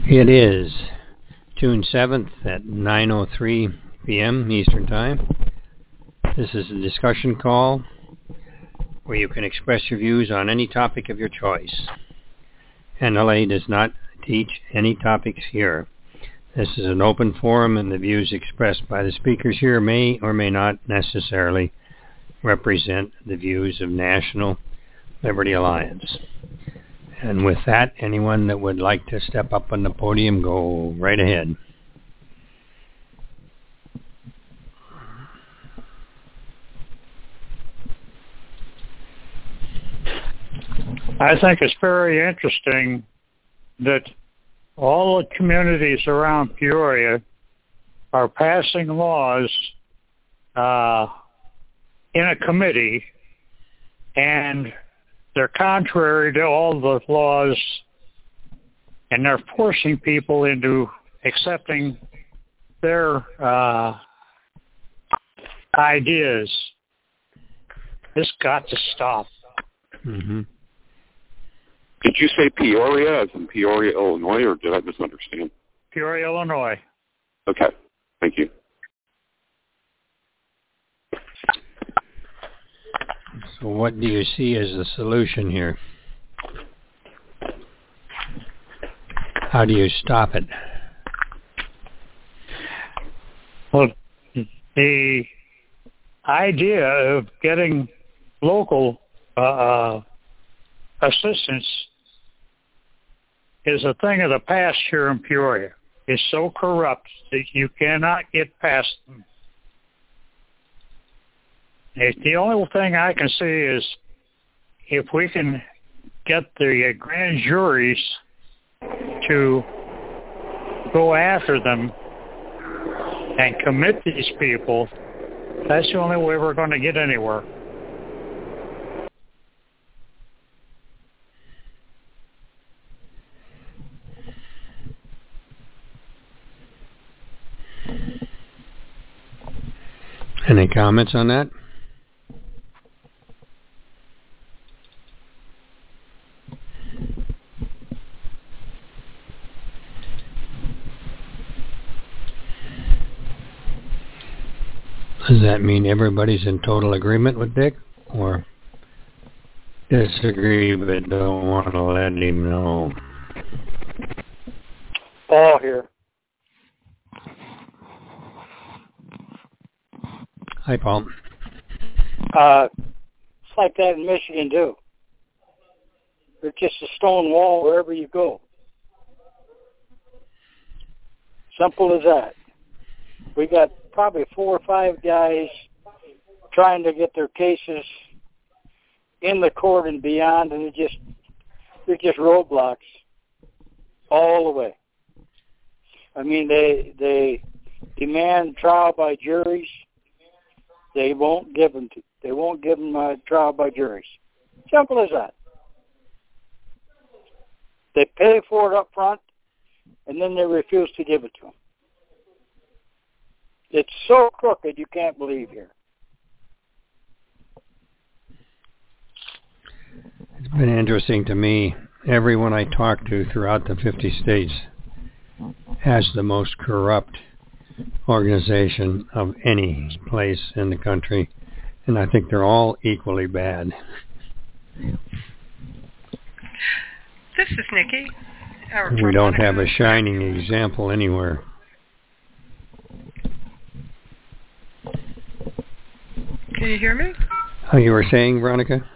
It is June 7th at 9:03 p.m. Eastern Time. This is a discussion call where you can express your views on any topic of your choice. NLA does not teach any topics here. This is an open forum, and the views expressed by the speakers here may or may not necessarily represent the views of National Liberty Alliance. And with that, anyone that would like to step up on the podium, go right ahead. I think it's very interesting that all the communities around Peoria are passing laws in a committee, and they're contrary to all the laws, and they're forcing people into accepting their ideas. This got to stop. Mm-hmm. Did you say Peoria as in Peoria, Illinois, or did I misunderstand? Peoria, Illinois. Okay, thank you. So what do you see as the solution here? How do you stop it? Well, the idea of getting local assistance is a thing of the past here in Peoria. It's so corrupt that you cannot get past them. The only thing I can see is if we can get the grand juries to go after them and commit these people, that's the only way we're going to get anywhere. Any comments on that? Does that mean everybody's in total agreement with Dick, or disagree but don't want to let him know? Paul here. Hi, Paul. It's like that in Michigan, too. There's just a stone wall wherever you go. Simple as that. We got probably 4 or 5 guys trying to get their cases in the court and beyond, and they're just roadblocks all the way. I mean, they demand trial by juries. They won't give them a trial by juries. Simple as that. They pay for it up front, and then they refuse to give it to them. It's so crooked you can't believe here. It's been interesting to me. Everyone I talk to throughout the 50 states has the most corrupt organization of any place in the country, and I think they're all equally bad. This is Nikki. We don't have a shining example anywhere. Can you hear me? Oh, you were saying, Veronica?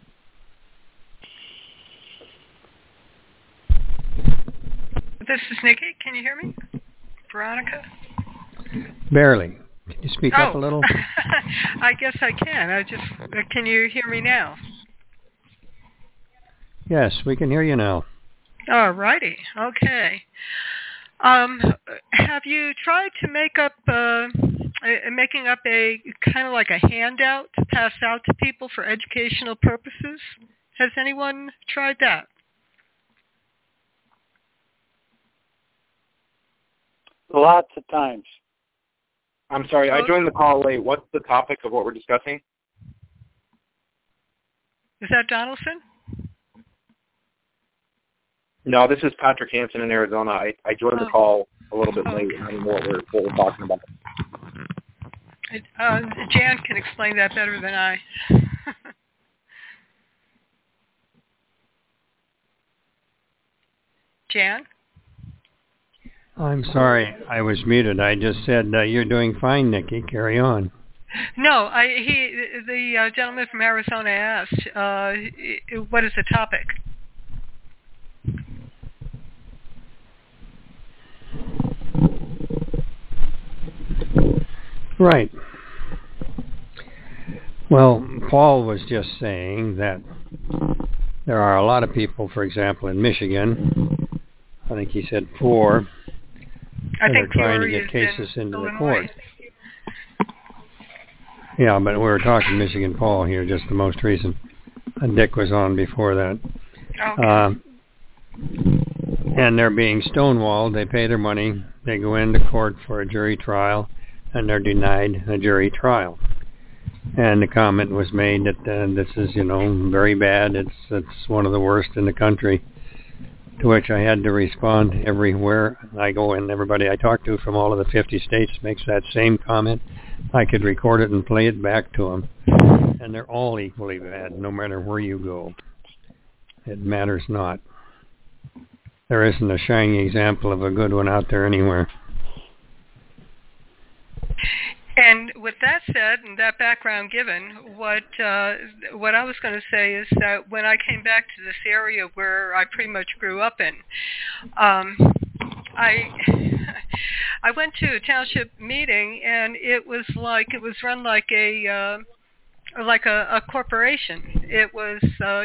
This is Nikki. Can you hear me? Veronica? Barely. Can you speak up a little? I guess I can. Can you hear me now? Yes, we can hear you now. All righty. Okay. Have you tried to making up a kind of like a handout to pass out to people for educational purposes? Has anyone tried that? Lots of times. I'm sorry, I joined the call late. What's the topic of what we're discussing? Is that Donaldson? No, this is Patrick Hansen in Arizona. I joined the call a little bit late. I don't know what we're talking about. Jan can explain that better than I. Jan? I'm sorry, I was muted. I just said you're doing fine, Nikki. Carry on. No, the gentleman from Arizona asked, what is the topic? Right. Well, Paul was just saying that there are a lot of people, for example, in Michigan, I think he said 4, that are trying to get cases into the court. Yeah, but we were talking Michigan Paul here, just the most recent. Dick was on before that. Okay. And they're being stonewalled. They pay their money. They go into court for a jury trial, and they're denied a jury trial. And the comment was made that this is, very bad. It's one of the worst in the country. To which I had to respond everywhere I go, and everybody I talk to from all of the 50 states makes that same comment. I could record it and play it back to them. And they're all equally bad, no matter where you go. It matters not. There isn't a shining example of a good one out there anywhere. And with that said, and that background given, what I was going to say is that when I came back to this area where I pretty much grew up in, I went to a township meeting, and it was run like a corporation. It was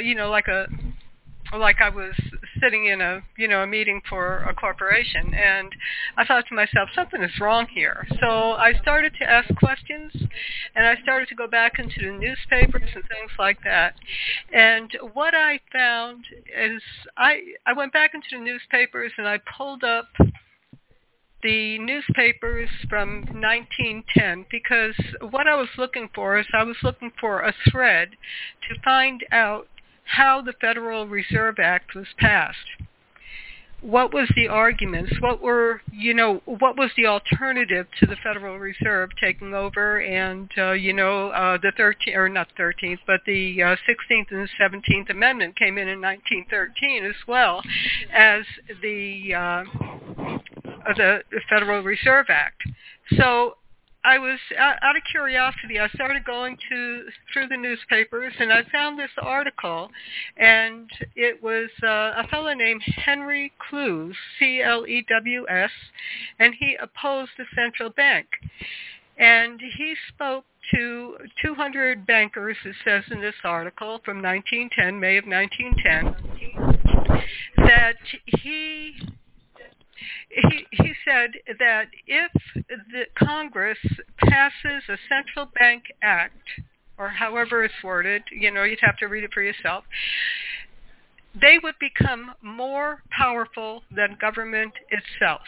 like I was sitting in a meeting for a corporation, and I thought to myself, something is wrong here. So I started to ask questions, and I started to go back into the newspapers and things like that. And what I found is I went back into the newspapers, and I pulled up the newspapers from 1910, because what I was looking for is I was looking for a thread to find out how the Federal Reserve Act was passed. What was the arguments? What was the alternative to the Federal Reserve taking over? And the 16th and the 17th Amendment came in 1913, as well as the Federal Reserve Act. So I was, out of curiosity, I started going through the newspapers, and I found this article, and it was a fellow named Henry Clews, C-L-E-W-S, and he opposed the central bank. And he spoke to 200 bankers, it says in this article, from 1910, May of 1910, that he said that if the Congress passes a central bank act, or however it's worded, you'd have to read it for yourself, they would become more powerful than government itself.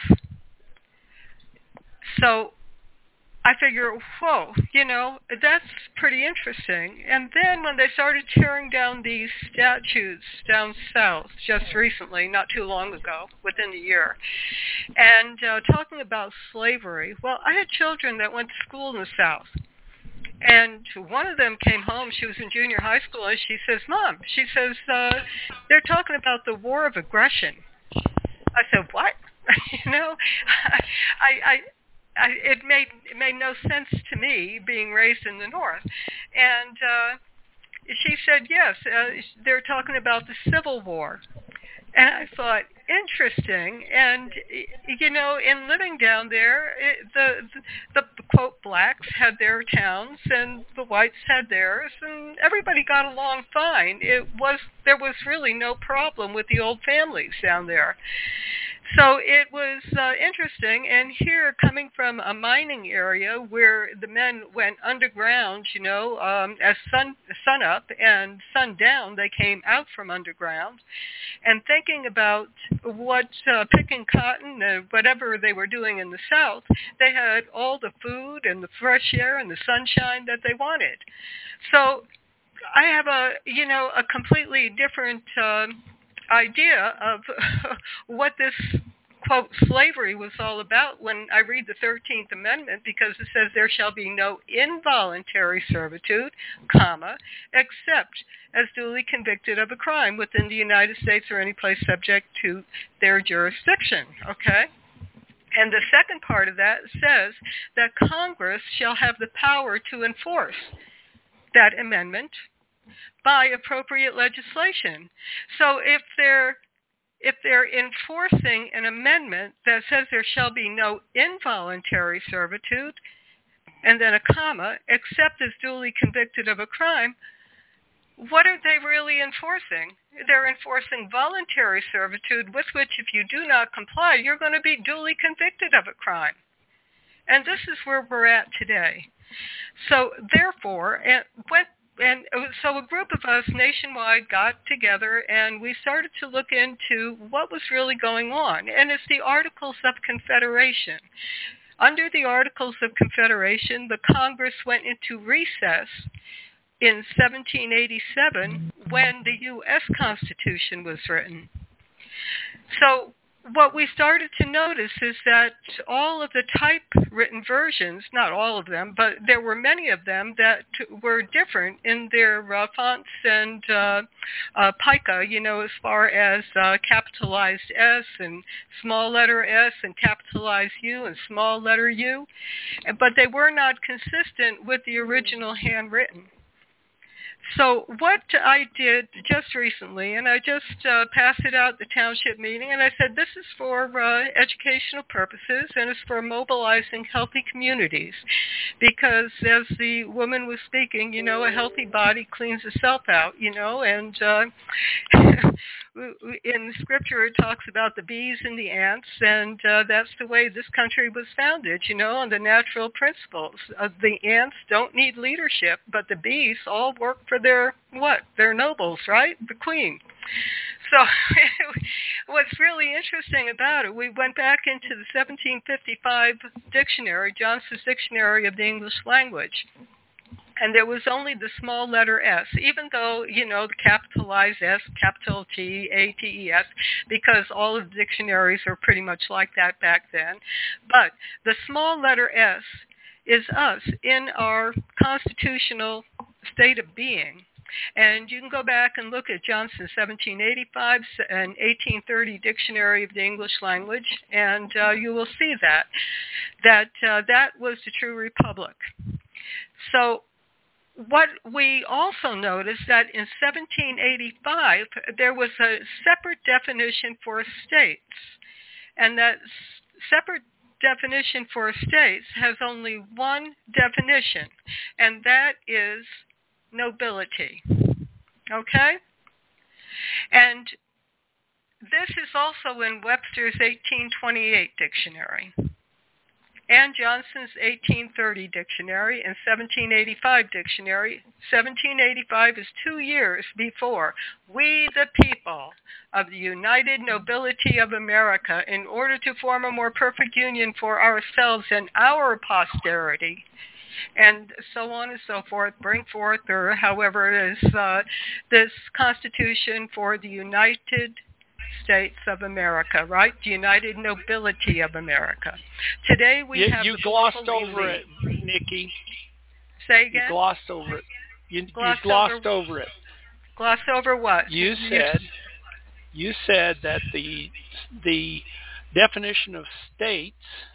So I figure, whoa, that's pretty interesting. And then when they started tearing down these statues down south just recently, not too long ago, within the year, and talking about slavery, well, I had children that went to school in the South. And one of them came home, she was in junior high school, and she says, Mom, they're talking about the war of aggression. I said, what? It made no sense to me, being raised in the North. And she said, yes, they're talking about the Civil War. And I thought, interesting. And, in living down there, the quote, blacks had their towns and the whites had theirs, and everybody got along fine. There was really no problem with the old families down there. So it was interesting, and here, coming from a mining area where the men went underground, as sun up and sun down, they came out from underground, and thinking about what picking cotton, whatever they were doing in the South, they had all the food and the fresh air and the sunshine that they wanted. So I have a completely different idea of what this, quote, slavery was all about when I read the 13th Amendment, because it says there shall be no involuntary servitude, comma, except as duly convicted of a crime within the United States or any place subject to their jurisdiction, okay? And the second part of that says that Congress shall have the power to enforce that amendment by appropriate legislation. So if they're enforcing an amendment that says there shall be no involuntary servitude, and then a comma, except as duly convicted of a crime, what are they really enforcing? They're enforcing voluntary servitude with which, if you do not comply, you're going to be duly convicted of a crime. And this is where we're at today. So therefore, so a group of us nationwide got together and we started to look into what was really going on. And it's the Articles of Confederation. Under the Articles of Confederation, the Congress went into recess in 1787 when the U.S. Constitution was written. So what we started to notice is that all of the typewritten versions, not all of them, but there were many of them that were different in their fonts and pica, as far as capitalized S and small letter S and capitalized U and small letter U, but they were not consistent with the original handwritten. So what I did just recently, and I just passed it out at the township meeting, and I said this is for educational purposes and it's for mobilizing healthy communities. Because as the woman was speaking, a healthy body cleans itself out, and in Scripture it talks about the bees and the ants, and that's the way this country was founded, on the natural principles. The ants don't need leadership, but the bees all work for their nobles, right? The queen. So what's really interesting about it, we went back into the 1755 dictionary, Johnson's Dictionary of the English Language, and there was only the small letter S, even though, the capitalized S, capital T, A-T-E-S, because all of the dictionaries are pretty much like that back then. But the small letter S is us in our constitutional state of being. And you can go back and look at Johnson's 1785 and 1830 Dictionary of the English Language, and you will see that was the true republic. So what we also noticed that in 1785 there was a separate definition for states, and that separate definition for states has only one definition, and that is nobility. Okay? And this is also in Webster's 1828 dictionary and Johnson's 1830 dictionary and 1785 dictionary. 1785 is 2 years before we the people of the United Nobility of America, in order to form a more perfect union for ourselves and our posterity, and so on and so forth, bring forth, or however it is, this Constitution for the United States of America, right? The United Nobility of America. Today we have... You glossed over it, Nikki. Say again? You glossed over it. You glossed over it. Glossed over what? You said that the definition of states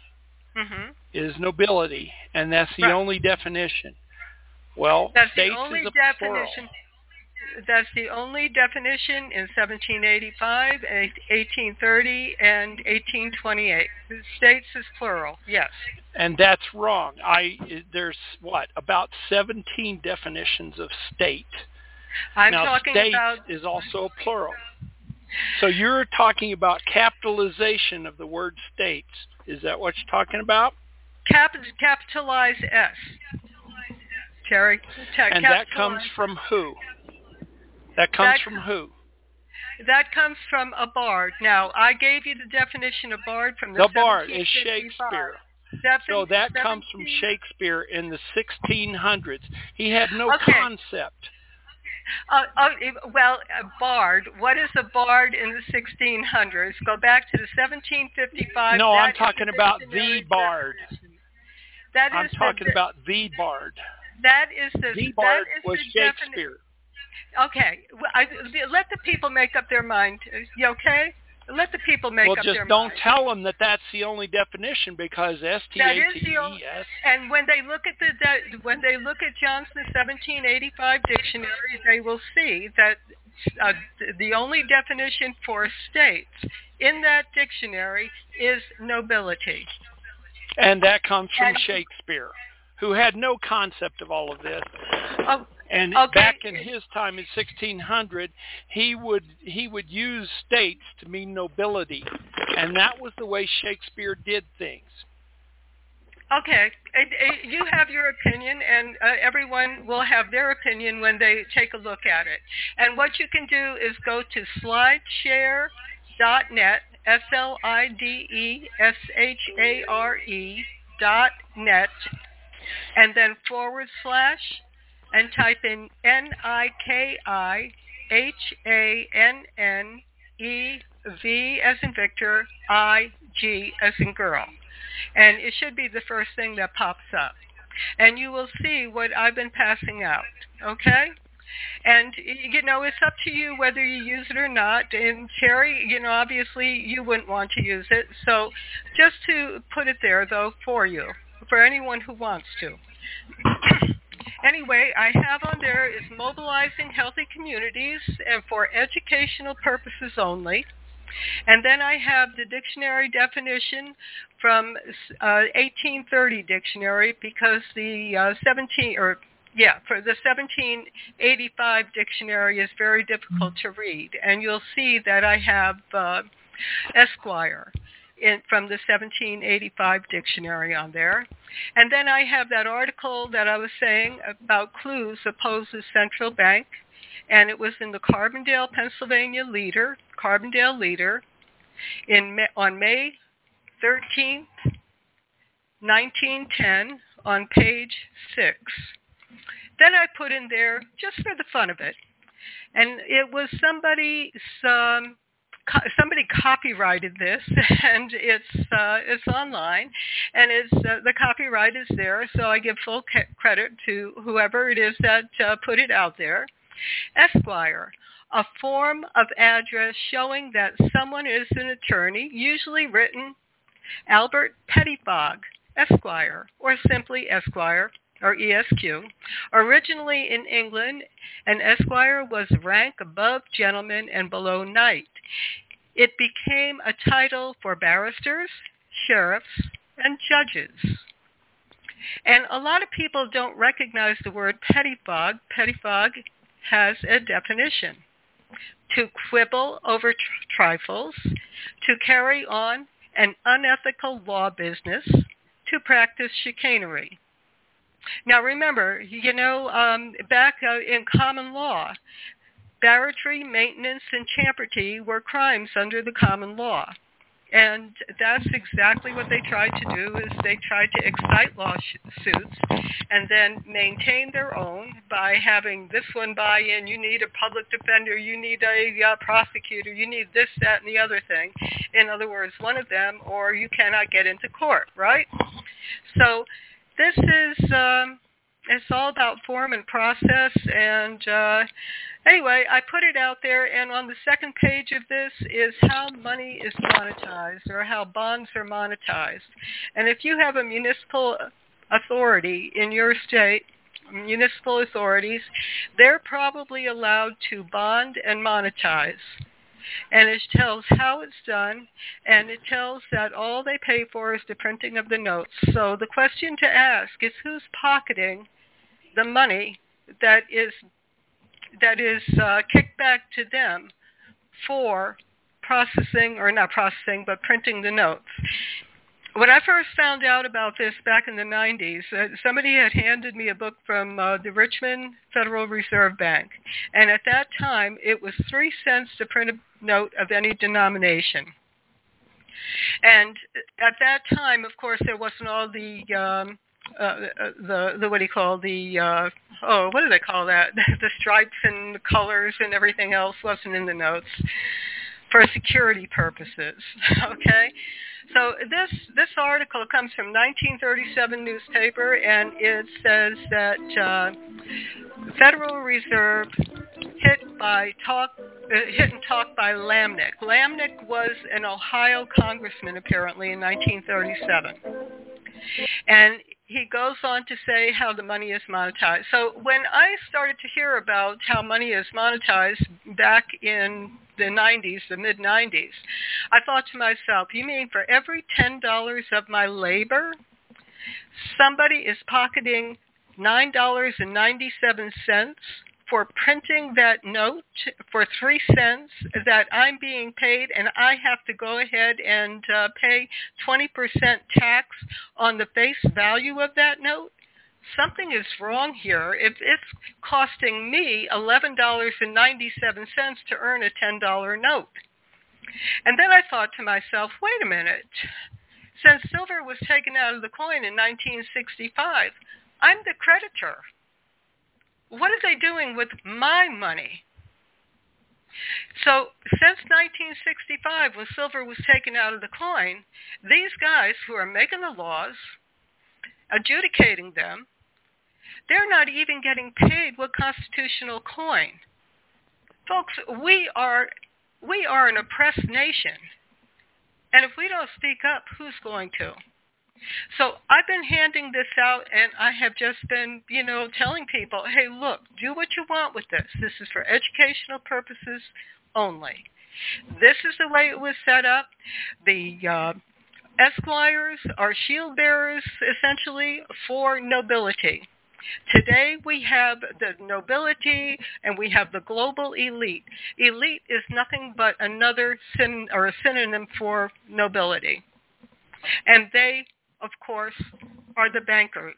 is nobility, and that's the only definition. Well, that's states the only is a definition. plural. That's the only definition in 1785, 1830, and 1828. States is plural, yes. And that's wrong. There's about 17 definitions of state. I'm now, talking state about is also a plural. So you're talking about capitalization of the word states. Is that what you're talking about? Capitalize S. Terry. And that comes from who? That comes from who? That comes from a bard. Now, I gave you the definition of bard from the bard is Shakespeare. So that comes from Shakespeare in the 1600s. He had no concept Bard. What is a bard in the 1600s? Go back to the 1755. No, I'm talking about the bard. I'm talking about the bard. That is the bard was Shakespeare. Okay, let the people make up their mind. You okay? Let the people make up their mind. Well, just don't tell them that that's the only definition, because STATES. And when they look at Johnson's 1785 dictionary, they will see that the only definition for states in that dictionary is nobility. And that comes from Shakespeare, who had no concept of all of this. Back in his time in 1600, he would use states to mean nobility, and that was the way Shakespeare did things. Okay, you have your opinion, and everyone will have their opinion when they take a look at it. And what you can do is go to slideshare.net, SLIDESHARE.net, and then / and type in NIKIHANNEV as in Victor, IG as in girl. And it should be the first thing that pops up. And you will see what I've been passing out, okay? And, it's up to you whether you use it or not. And Terry, obviously you wouldn't want to use it. So just to put it there, though, for you, for anyone who wants to. Anyway, I have on there is mobilizing healthy communities and for educational purposes only. And then I have the dictionary definition from 1830 dictionary, because the 1785 dictionary is very difficult to read. And you'll see that I have Esquire from the 1785 dictionary on there. And then I have that article that I was saying about Clues opposes central bank, and it was in the Carbondale, Pennsylvania Carbondale Leader on May 13th, 1910, on page 6. Then I put in there, just for the fun of it, and it was somebody copyrighted this, and it's online, and the copyright is there, so I give full credit to whoever it is that put it out there. Esquire, a form of address showing that someone is an attorney, usually written Albert Pettifog, Esquire, or simply Esquire, or ESQ. Originally in England, an esquire was rank above gentleman and below knight. It became a title for barristers, sheriffs, and judges. And a lot of people don't recognize the word pettifog. Pettifog has a definition: to quibble over trifles, to carry on an unethical law business, to practice chicanery. Now remember, back in common law, barratry, maintenance, and champerty were crimes under the common law. And that's exactly what they tried to do, is they tried to excite lawsuits and then maintain their own by having this one buy in. You need a public defender, you need a prosecutor, you need this, that, and the other thing. In other words, one of them, or you cannot get into court, right? So this is, it's all about form and process, and anyway, I put it out there, and on the second page of this is how money is monetized, or how bonds are monetized. And if you have a municipal authority in your state, municipal authorities, they're probably allowed to bond and monetize. And it tells how it's done, and it tells that all they pay for is the printing of the notes. So the question to ask is, who's pocketing the money that is kicked back to them for processing, or not processing, but printing the notes? When I first found out about this back in the 90s, somebody had handed me a book from the Richmond Federal Reserve Bank. And at that time, it was 3 cents to print a note of any denomination. And at that time, of course, there wasn't all the what do you call what do they call that? The stripes and the colors and everything else wasn't in the notes for security purposes. Okay, so this article comes from 1937 newspaper, and it says that Federal Reserve hit and talk by Lamnick. Lamnick was an Ohio congressman apparently in 1937. And he goes on to say how the money is monetized. So when I started to hear about how money is monetized back in the 90s, the mid-90s, I thought to myself, you mean for every $10 of my labor, somebody is pocketing $9.97 for printing that note for 3 cents that I'm being paid, and I have to go ahead and pay 20% tax on the face value of that note? Something is wrong here if it's costing me $11.97 to earn a $10 note. And then I thought to myself, wait a minute. Since silver was taken out of the coin in 1965, I'm the creditor. What are they doing with my money? So since 1965, when silver was taken out of the coin, these guys who are making the laws, adjudicating them, they're not even getting paid with constitutional coin. Folks, we are an oppressed nation. And if we don't speak up, who's going to? So I've been handing this out, and I have just been, telling people, hey, look, do what you want with this. This is for educational purposes only. This is the way it was set up. The esquires are shield bearers, essentially, for nobility. Today we have the nobility and we have the global elite. Elite is nothing but another synonym for nobility. And they, of course, are the bankers.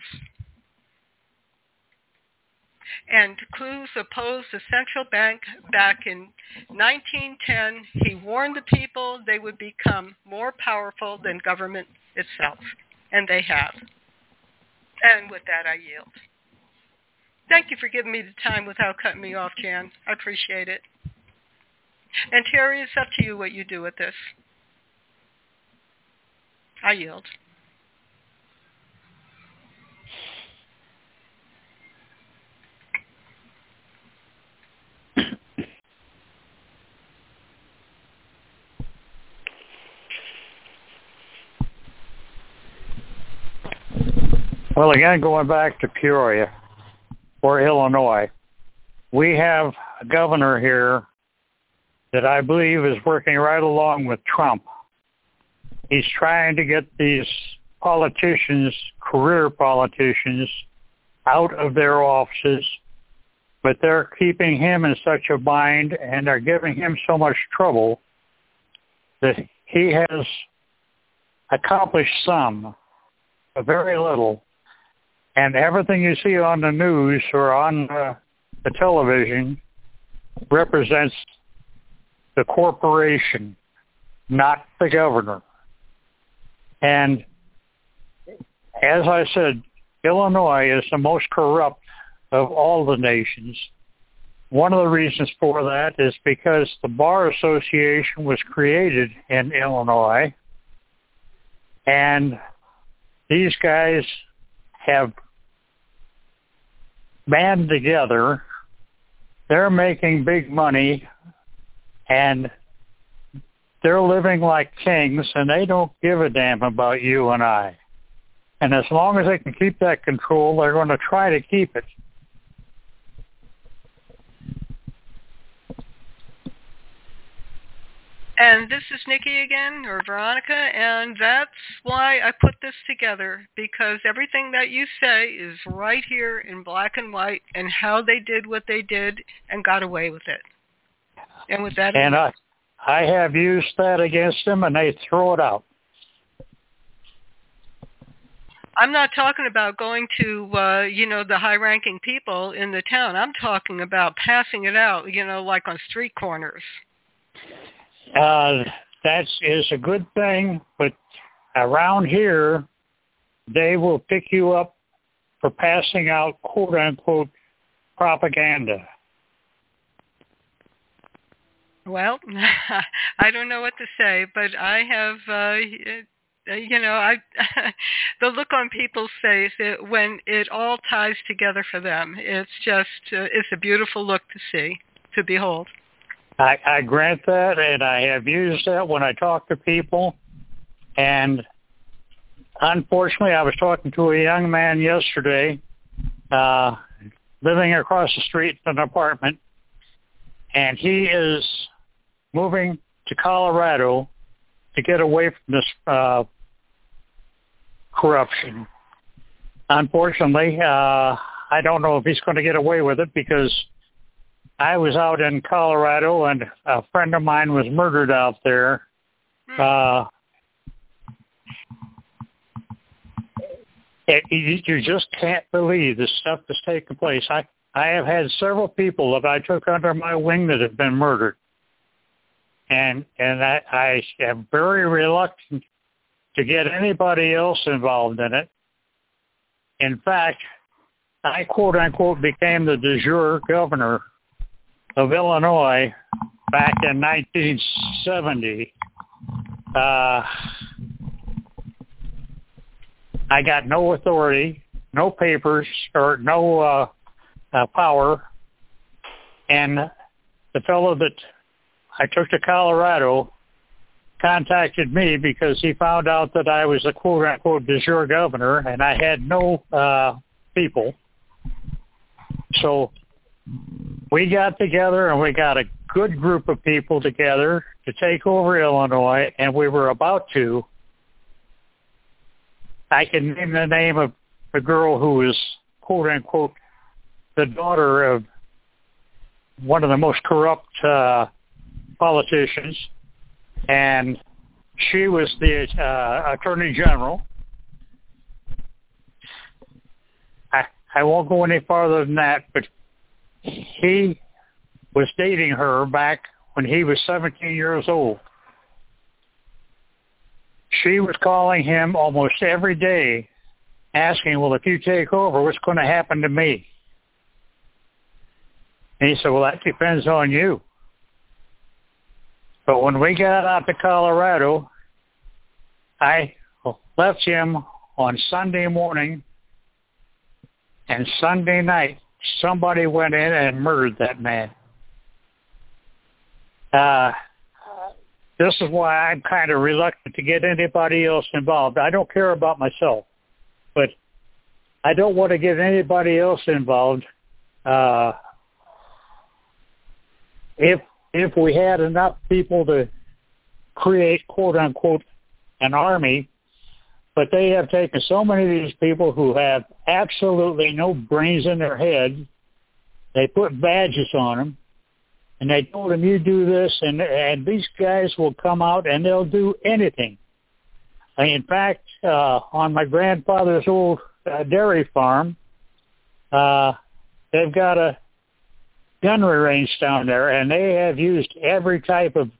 And Clues opposed the central bank back in 1910. He warned the people they would become more powerful than government itself. And they have. And with that, I yield. Thank you for giving me the time without cutting me off, Jan. I appreciate it. And Terry, it's up to you what you do with this. I yield. Well, again, going back to Peoria or Illinois, we have a governor here that I believe is working right along with Trump. He's trying to get these politicians, career politicians, out of their offices, but they're keeping him in such a bind and are giving him so much trouble that he has accomplished some, very little. And everything you see on the news or on the television represents the corporation, not the governor. And as I said, Illinois is the most corrupt of all the nations. One of the reasons for that is because the Bar Association was created in Illinois, and these guys have band together. They're making big money, and they're living like kings, and they don't give a damn about you and I. And as long as they can keep that control, they're going to try to keep it. And this is Nikki again, or Veronica, and that's why I put this together, because everything that you say is right here in black and white, and how they did what they did and got away with it. And with that, and I have used that against them, and they throw it out. I'm not talking about going to, the high-ranking people in the town. I'm talking about passing it out, like on street corners. That is a good thing, but around here, they will pick you up for passing out quote-unquote propaganda? Well, I don't know what to say, but I have, the look on people's face when it all ties together for them. It's just, it's a beautiful look to see, to behold. I grant that, and I have used that when I talk to people. And unfortunately, I was talking to a young man yesterday, living across the street from an apartment, and he is moving to Colorado to get away from this corruption. Unfortunately, I don't know if he's going to get away with it, because I was out in Colorado and a friend of mine was murdered out there. You just can't believe the stuff that's taking place. I have had several people that I took under my wing that have been murdered. And I am very reluctant to get anybody else involved in it. In fact, I quote-unquote became the de jure governor of Illinois back in 1970. I got no authority, no papers, or no power. And the fellow that I took to Colorado contacted me because he found out that I was a quote-unquote de jure governor, and I had no people. So we got together, and we got a good group of people together to take over Illinois, and we were about to. I can name the name of the girl who was, quote-unquote, the daughter of one of the most corrupt politicians, and she was the Attorney General. I won't go any farther than that, but he was dating her back when he was 17 years old. She was calling him almost every day, asking, well, if you take over, what's going to happen to me? And he said, well, that depends on you. But when we got out to Colorado, I left him on Sunday morning, and Sunday night, somebody went in and murdered that man. This is why I'm kind of reluctant to get anybody else involved. I don't care about myself, but I don't want to get anybody else involved. If we had enough people to create, quote-unquote, an army, but they have taken so many of these people who have absolutely no brains in their head, they put badges on them, and they told them, you do this, and these guys will come out and they'll do anything. In fact, on my grandfather's old dairy farm, they've got a gunnery range down there, and they have used every type of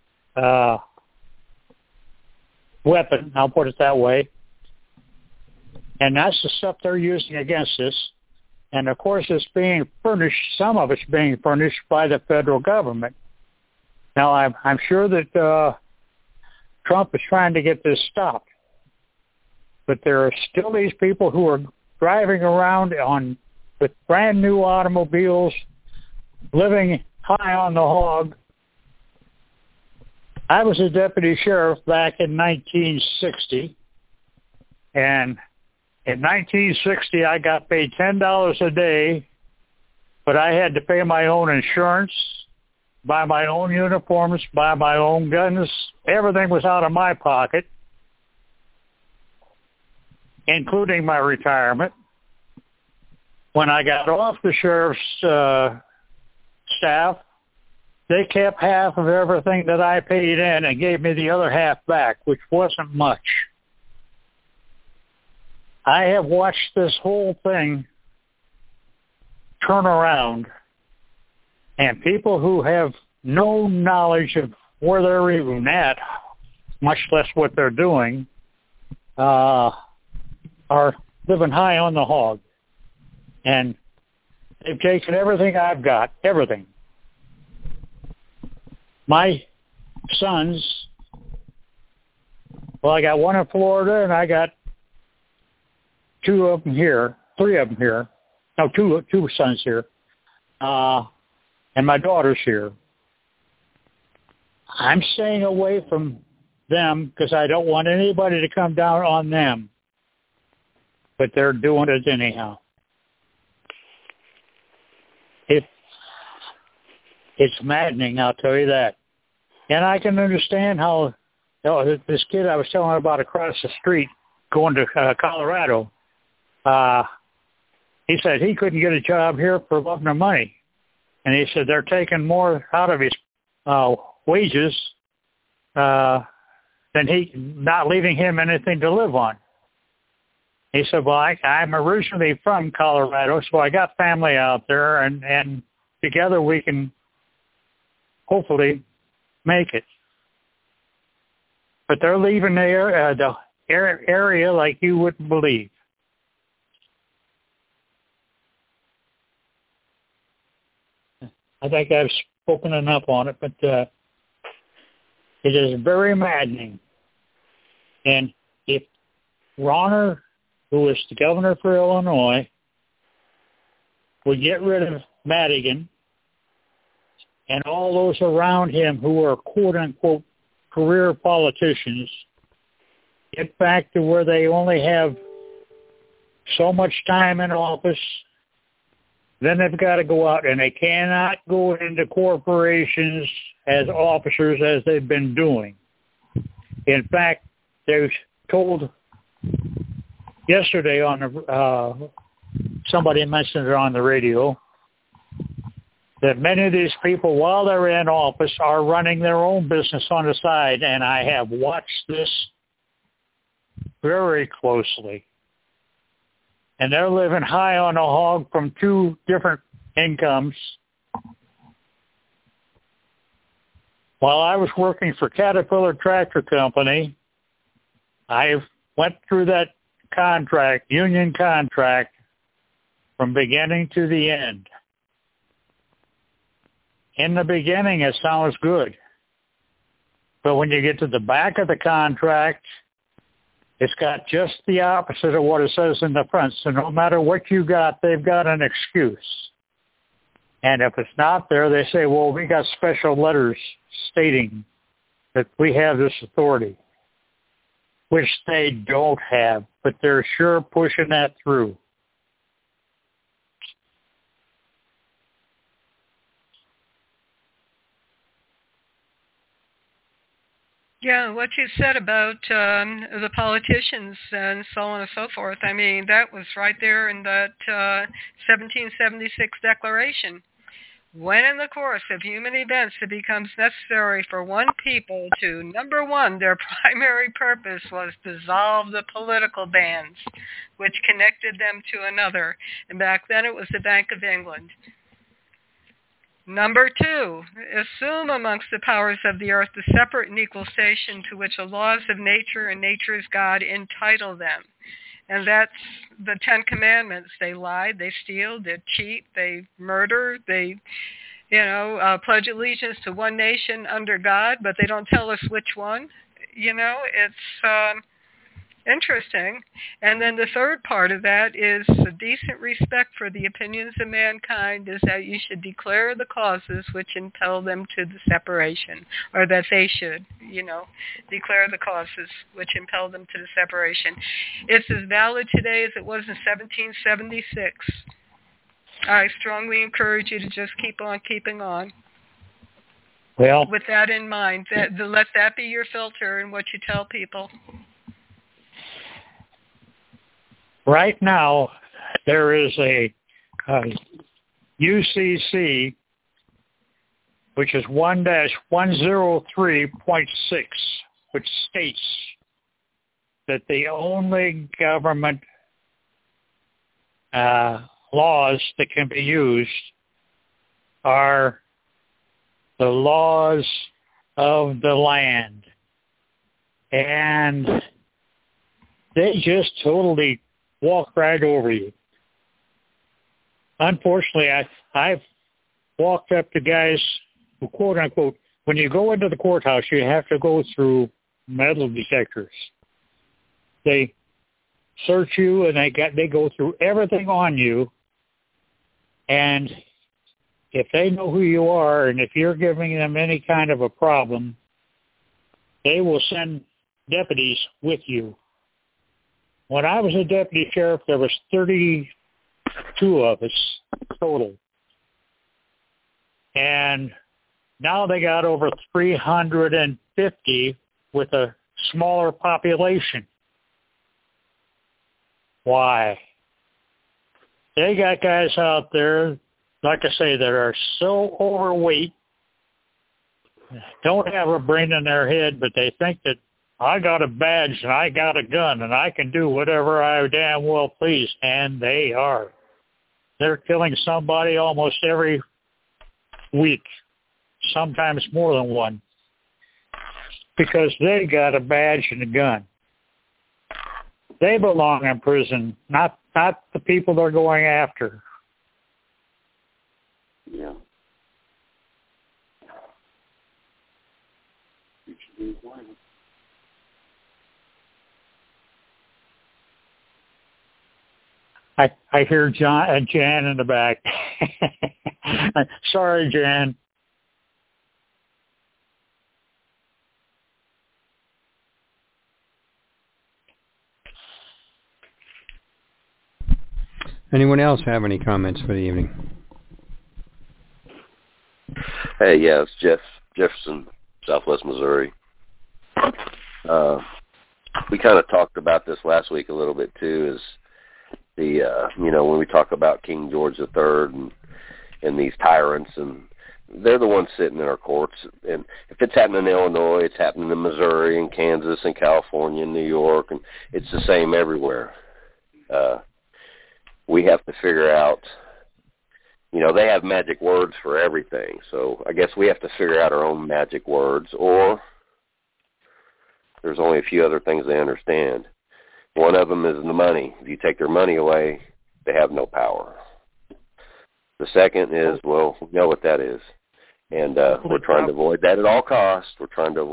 weapon, I'll put it that way. And that's the stuff they're using against us. And, of course, it's being furnished, some of it's being furnished by the federal government. Now, I'm sure that Trump is trying to get this stopped. But there are still these people who are driving around with brand-new automobiles, living high on the hog. I was a deputy sheriff back in 1960, and in 1960, I got paid $10 a day, but I had to pay my own insurance, buy my own uniforms, buy my own guns. Everything was out of my pocket, including my retirement. When I got off the sheriff's staff, they kept half of everything that I paid in and gave me the other half back, which wasn't much. I have watched this whole thing turn around, and people who have no knowledge of where they're even at, much less what they're doing, are living high on the hog. And they've taken everything I've got, everything. My sons, well, I got one in Florida, and I got three of them here. No, two sons here. And my daughter's here. I'm staying away from them because I don't want anybody to come down on them. But they're doing it anyhow. It's maddening, I'll tell you that. And I can understand how this kid I was telling about across the street going to Colorado, he said he couldn't get a job here for loving their money. And he said they're taking more out of his wages than not leaving him anything to live on. He said, well, I'm originally from Colorado, so I got family out there, and together we can hopefully make it. But they're leaving the area like you wouldn't believe. I think I've spoken enough on it, but it is very maddening. And if Rauner, who is the governor for Illinois, would get rid of Madigan and all those around him who are quote-unquote career politicians, get back to where they only have so much time in office, then they've got to go out, and they cannot go into corporations as officers as they've been doing. In fact, they told yesterday on the somebody mentioned it on the radio that many of these people, while they're in office, are running their own business on the side, and I have watched this very closely. And they're living high on a hog from two different incomes. While I was working for Caterpillar Tractor Company, I went through that contract, union contract, from beginning to the end. In the beginning, it sounds good. But when you get to the back of the contract, it's got just the opposite of what it says in the front. So no matter what you got, they've got an excuse. And if it's not there, they say, well, we got special letters stating that we have this authority, which they don't have, but they're sure pushing that through. Yeah, what you said about the politicians and so on and so forth, I mean, that was right there in that 1776 Declaration. When in the course of human events it becomes necessary for one people to, number one, their primary purpose was dissolve the political bands which connected them to another. And back then it was the Bank of England. Number two, assume amongst the powers of the earth the separate and equal station to which the laws of nature and nature's God entitle them. And that's the Ten Commandments. They lie, they steal, they cheat, they murder, they, pledge allegiance to one nation under God, but they don't tell us which one. It's interesting. And then the third part of that is a decent respect for the opinions of mankind is that you should declare the causes which impel them to the separation, or that they should, declare the causes which impel them to the separation. It's as valid today as it was in 1776. I strongly encourage you to just keep on keeping on. Well, with that in mind, let that be your filter in what you tell people. Right now, there is a UCC, which is 1-103.6, which states that the only government laws that can be used are the laws of the land. And they just totally walk right over you. unfortunately, I've walked up to guys who, quote unquote, when you go into the courthouse, you have to go through metal detectors. They search you and they go through everything on you, and if they know who you are and if you're giving them any kind of a problem, they will send deputies with you. When I was a deputy sheriff, there was 32 of us total. And now they got over 350 with a smaller population. Why? They got guys out there, like I say, that are so overweight, don't have a brain in their head, but they think that I got a badge and I got a gun and I can do whatever I damn well please, and they are. They're killing somebody almost every week, sometimes more than one, because they got a badge and a gun. They belong in prison, not the people they're going after. Yeah. I hear Jan in the back. Sorry, Jan. Anyone else have any comments for the evening? Hey, yeah, it's Jefferson, Southwest Missouri. We kind of talked about this last week a little bit too, is the, when we talk about King George III and these tyrants, and they're the ones sitting in our courts. And if it's happening in Illinois, it's happening in Missouri and Kansas and California and New York, and it's the same everywhere. We have to figure out, they have magic words for everything. So I guess we have to figure out our own magic words, or there's only a few other things they understand. One of them is the money. If you take their money away, they have no power. The second is, well, we know what that is. And we're trying to avoid that at all costs. We're trying to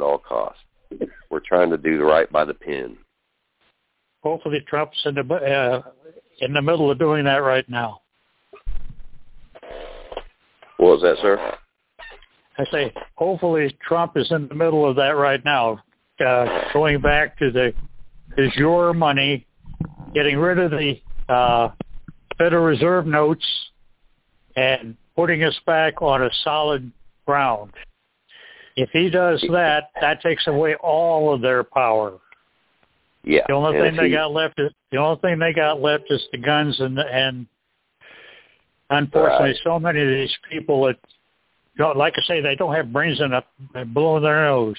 do right by the pen. Hopefully Trump's in the middle of doing that right now. What was that, sir? I say, hopefully Trump is in the middle of that right now, going back to the your money, getting rid of the Federal Reserve notes, and putting us back on a solid ground. If he does that, that takes away all of their power. Yeah. The only thing they got left is the guns, and unfortunately, right. So many of these people that, like I say, they don't have brains enough, they're blowing their nose.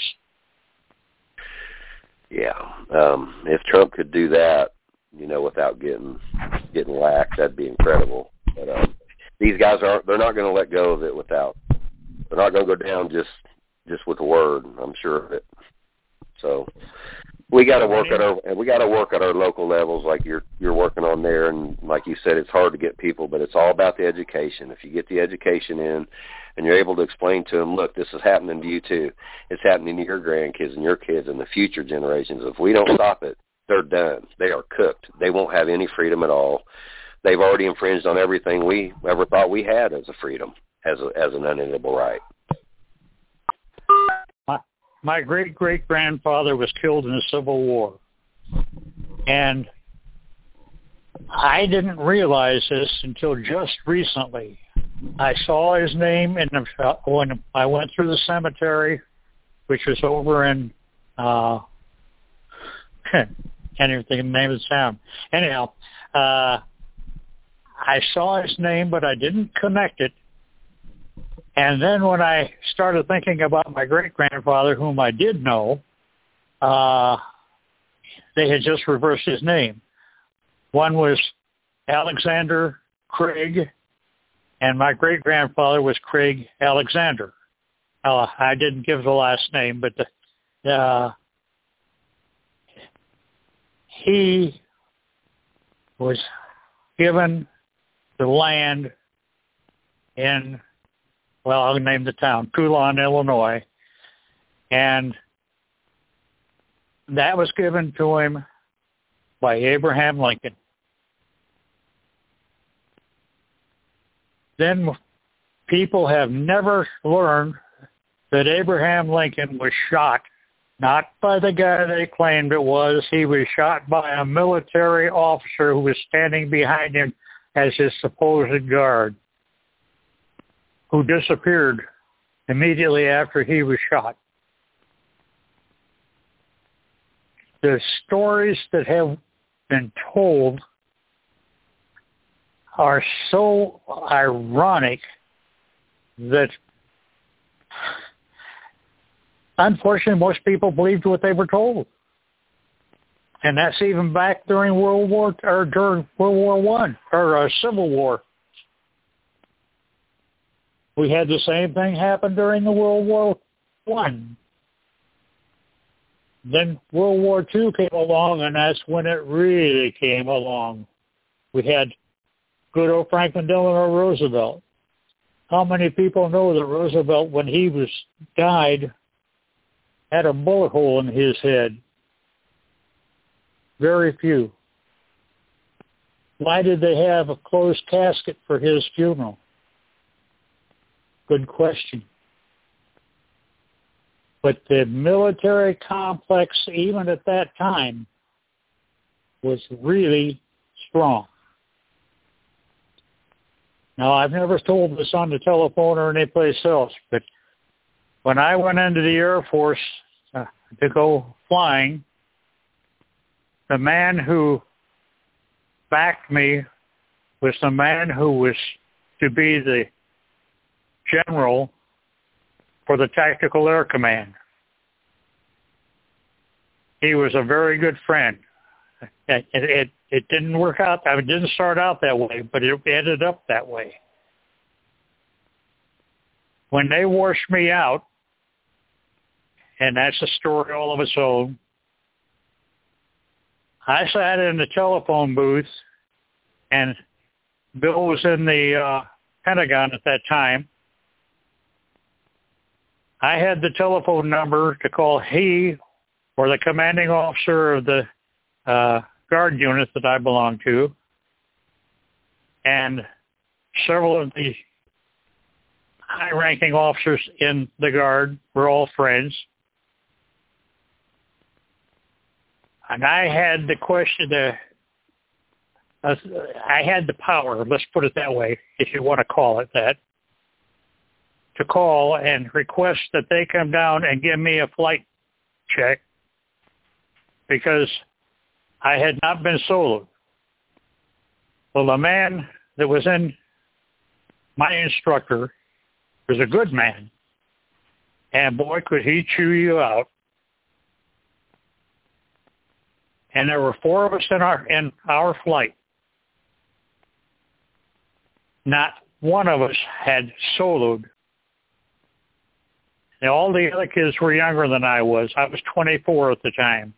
Yeah. If Trump could do that, without getting whacked, that'd be incredible. But these guys they're not going to let go of it they're not going to go down just with a word. I'm sure of it. So we got to work at our local levels, like you're working on there, and like you said, it's hard to get people, but it's all about the education. If you get the education in, and you're able to explain to them, look, this is happening to you too. It's happening to your grandkids and your kids and the future generations. If we don't stop it, they're done. They are cooked. They won't have any freedom at all. They've already infringed on everything we ever thought we had as a freedom, as an unalienable right. My great-great-grandfather was killed in the Civil War, and I didn't realize this until just recently. I saw his name when I went through the cemetery, which was over in, can't even think of the name of the town. Anyhow, I saw his name, but I didn't connect it. And then when I started thinking about my great-grandfather, whom I did know, they had just reversed his name. One was Alexander Craig, and my great-grandfather was Craig Alexander. I didn't give the last name, but he was given the land in, well, I'll name the town, Coulon, Illinois. And that was given to him by Abraham Lincoln. Then people have never learned that Abraham Lincoln was shot, not by the guy they claimed it was. He was shot by a military officer who was standing behind him as his supposed guard, who disappeared immediately after he was shot. The stories that have been told are so ironic that unfortunately most people believed what they were told. And that's even back during World War I or Civil War. We had the same thing happen during the World War I. Then World War II came along, and that's when it really came along. We had good old Franklin Delano Roosevelt. How many people know that Roosevelt, when he died, had a bullet hole in his head? Very few. Why did they have a closed casket for his funeral? Good question. But the military complex, even at that time, was really strong. Now, I've never told this on the telephone or anyplace else, but when I went into the Air Force to go flying, the man who backed me was the man who was to be the general for the Tactical Air Command. He was a very good friend. It didn't work out. It didn't start out that way, but it ended up that way. When they washed me out, and that's a story all of its own, I sat in the telephone booth, and Bill was in the Pentagon at that time. I had the telephone number to call he or the commanding officer of the guard unit that I belonged to, and several of the high-ranking officers in the guard were all friends. And I had the I had the power, let's put it that way, if you want to call it that, to call and request that they come down and give me a flight check because I had not been soloed. Well, the man that was in my instructor was a good man, and boy, could he chew you out. And there were 4 of us in our flight. Not one of us had soloed. And all the other kids were younger than I was. I was 24 at the time.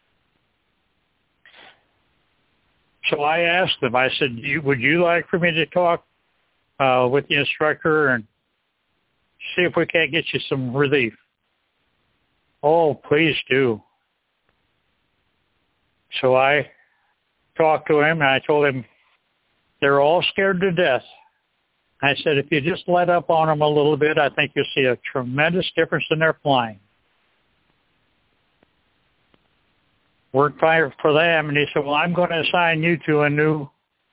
So I asked them, I said, would you like for me to talk with the instructor and see if we can't get you some relief? Oh, please do. So I talked to him, and I told him, they're all scared to death. I said, if you just let up on them a little bit, I think you'll see a tremendous difference in their flying. Worked fine for them, and he said, well, I'm going to assign you to a new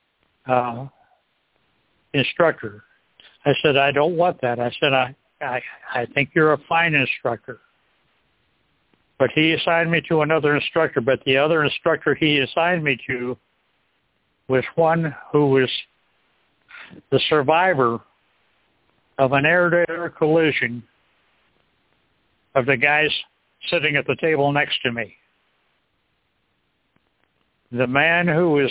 instructor. I said, I don't want that. I said, I think you're a fine instructor. But he assigned me to another instructor, but the other instructor he assigned me to was one who was the survivor of an air-to-air collision of the guys sitting at the table next to me. The man who was,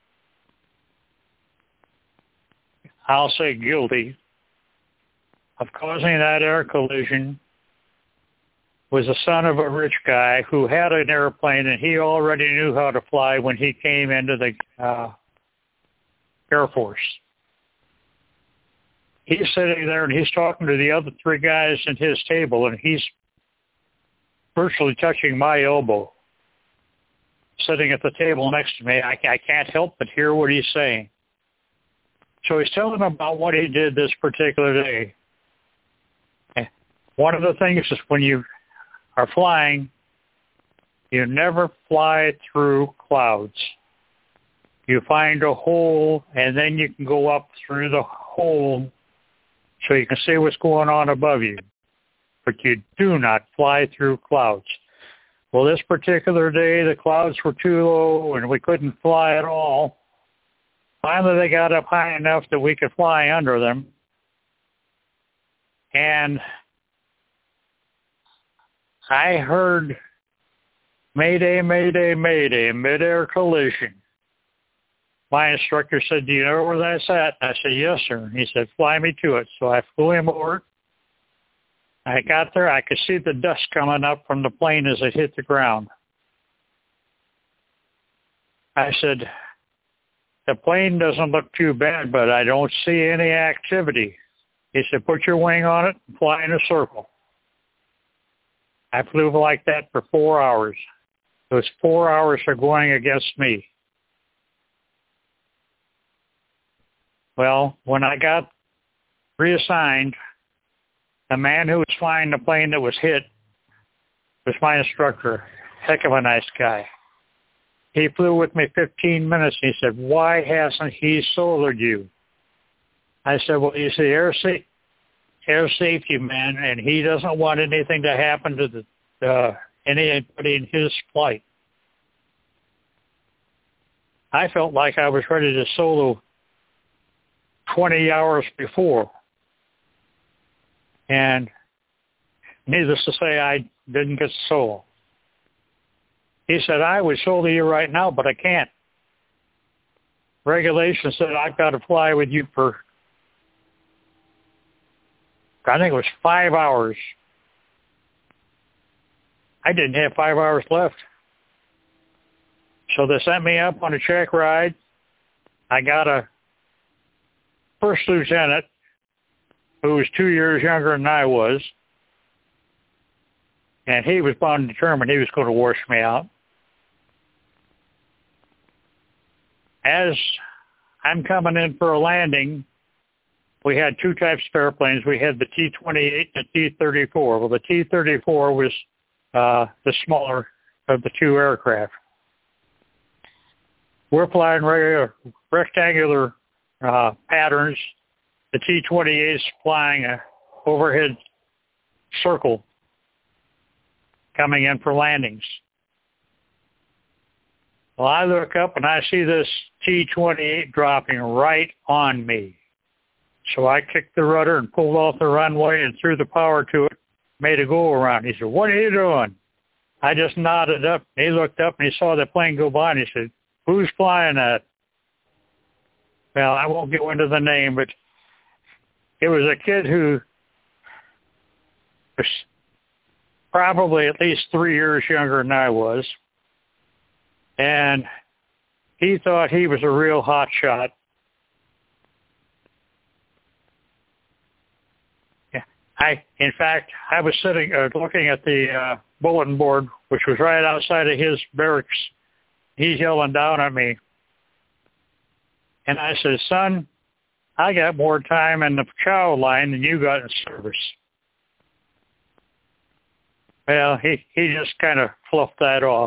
I'll say, guilty of causing that air collision was the son of a rich guy who had an airplane, and he already knew how to fly when he came into the Air Force. he's sitting there and he's talking to the other three guys at his table, and he's virtually touching my elbow, sitting at the table next to me. I can't help but hear what he's saying. So he's telling them about what he did this particular day. One of the things is when you are flying, you never fly through clouds. You find a hole, and then you can go up through the hole so you can see what's going on above you. But you do not fly through clouds. Well, this particular day, the clouds were too low, and we couldn't fly at all. Finally, they got up high enough that we could fly under them. And I heard, "Mayday, mayday, mayday, mid-air collision." My instructor said, "Do you know where that's at?" I said, "Yes, sir." He said, "Fly me to it." So I flew him over. I got there. I could see the dust coming up from the plane as it hit the ground. I said, "The plane doesn't look too bad, but I don't see any activity." He said, "Put your wing on it and fly in a circle." I flew like that for 4 hours. Those 4 hours are going against me. Well, when I got reassigned, the man who was flying the plane that was hit was my instructor. Heck of a nice guy. He flew with me 15 minutes. He said, "Why hasn't he soloed you?" I said, "Well, he's the air safety man, and he doesn't want anything to happen to anybody in his flight." I felt like I was ready to solo 20 hours before. And needless to say, I didn't get solo. He said, "I would solo you right now, but I can't. Regulation said I've got to fly with you for, I think it was 5 hours. I didn't have 5 hours left. So they sent me up on a check ride. I got a first lieutenant who was 2 years younger than I was. And he was bound and determined he was going to wash me out. As I'm coming in for a landing, we had two types of airplanes. We had the T-28 and the T-34. Well, the T-34 was the smaller of the two aircraft. We're flying regular rectangular patterns. The T-28 is flying a overhead circle coming in for landings. Well, I look up and I see this T-28 dropping right on me. So I kicked the rudder and pulled off the runway and threw the power to it, made a go around. He said, "What are you doing?" I just nodded up. He looked up and he saw the plane go by and he said, "Who's flying that?" Well, I won't go into the name, but it was a kid who was probably at least 3 years younger than I was. And he thought he was a real hot shot. In fact, I was sitting looking at the bulletin board, which was right outside of his barracks. He's yelling down at me. And I said, "Son, I got more time in the chow line than you got in service." Well, he just kind of fluffed that off.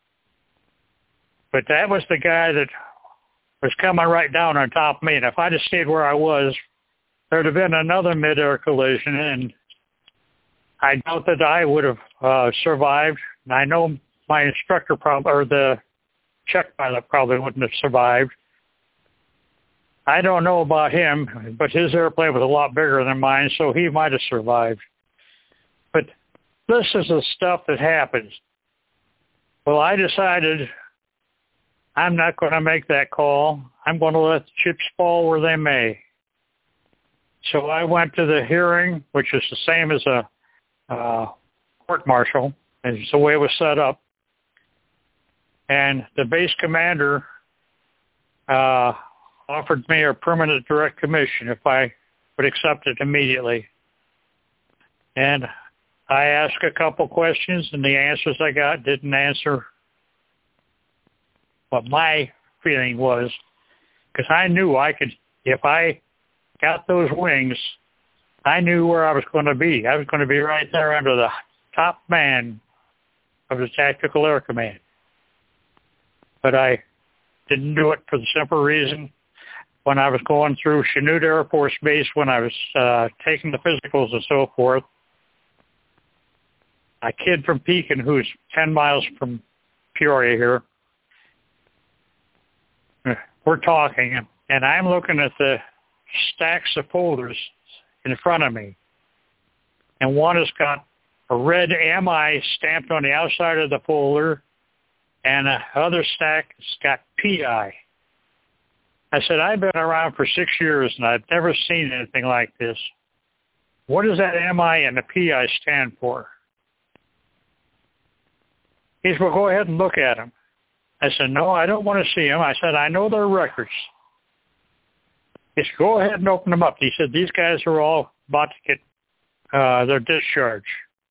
But that was the guy that was coming right down on top of me. And if I'd have stayed where I was, there'd have been another mid-air collision, and I doubt that I would have survived. And I know my instructor or the check pilot probably wouldn't have survived. I don't know about him, but his airplane was a lot bigger than mine, so he might have survived. But this is the stuff that happens. Well, I decided I'm not going to make that call. I'm going to let the chips fall where they may. So I went to the hearing, which is the same as a court-martial. It's the way it was set up. And the base commander offered me a permanent direct commission if I would accept it immediately. And I asked a couple questions, and the answers I got didn't answer what my feeling was, because I knew I could, if I got those wings, I knew where I was going to be. I was going to be right there under the top man of the Tactical Air Command. But I didn't do it for the simple reason, when I was going through Chanute Air Force Base, when I was taking the physicals and so forth, a kid from Pekin who's 10 miles from Peoria here, we're talking, and I'm looking at the stacks of folders in front of me. And one has got a red MI stamped on the outside of the folder, and the other stack has got PI. I said, I've been around for 6 years, and I've never seen anything like this. What does that MI and the PI stand for? He said, well, go ahead and look at them. I said, no, I don't want to see them. I said, I know their records. He said, go ahead and open them up. He said, these guys are all about to get their discharge.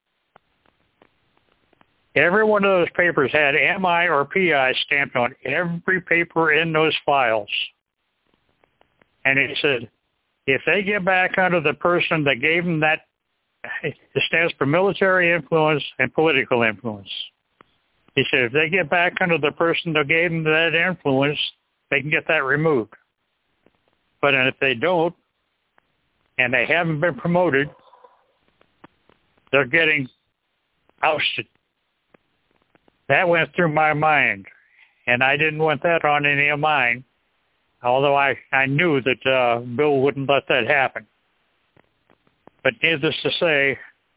Every one of those papers had MI or PI stamped on every paper in those files. And he said, if they get back under the person that gave them that, it stands for military influence and political influence. He said, if they get back under the person that gave them that influence, they can get that removed. But if they don't, and they haven't been promoted, they're getting ousted. That went through my mind, and I didn't want that on any of mine, although I knew that Bill wouldn't let that happen. But needless to say,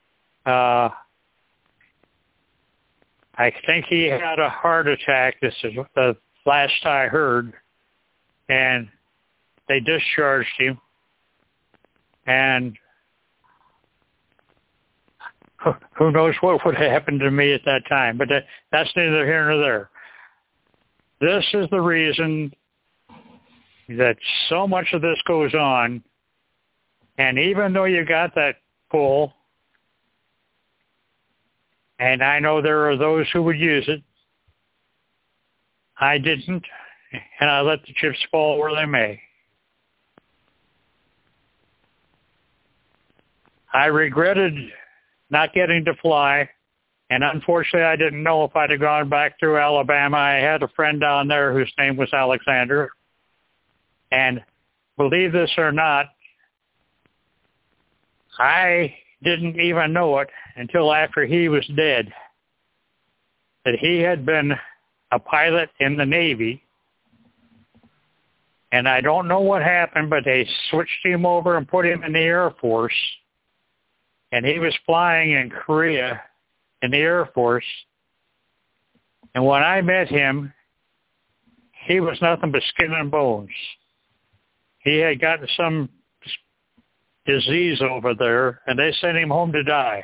I think he had a heart attack. This is the last I heard. And they discharged him. And who knows what would have happened to me at that time. But that's neither here nor there. This is the reason that so much of this goes on. And even though you got that pull, and I know there are those who would use it, I didn't, and I let the chips fall where they may. I regretted not getting to fly, and unfortunately I didn't know if I'd have gone back through Alabama. I had a friend down there whose name was Alexander, and believe this or not, I didn't even know it until after he was dead, that he had been a pilot in the Navy. And I don't know what happened, but they switched him over and put him in the Air Force. And he was flying in Korea in the Air Force. And when I met him, he was nothing but skin and bones. He had gotten some disease over there, and they sent him home to die.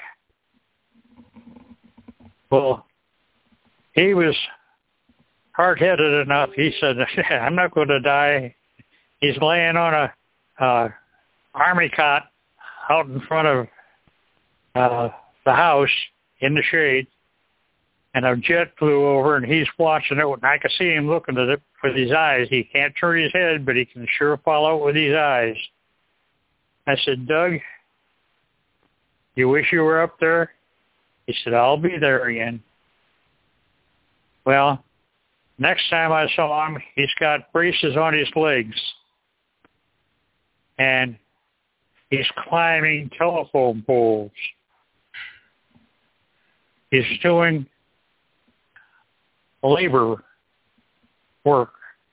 Well, he was hard-headed enough. He said, I'm not going to die. He's laying on a army cot out in front of the house in the shade, and a jet flew over, and he's watching it, and I could see him looking at it with his eyes. He can't turn his head, but he can sure follow it with his eyes. I said, Doug, you wish you were up there? He said, I'll be there again. Well, next time I saw him, he's got braces on his legs. And he's climbing telephone poles. He's doing labor work.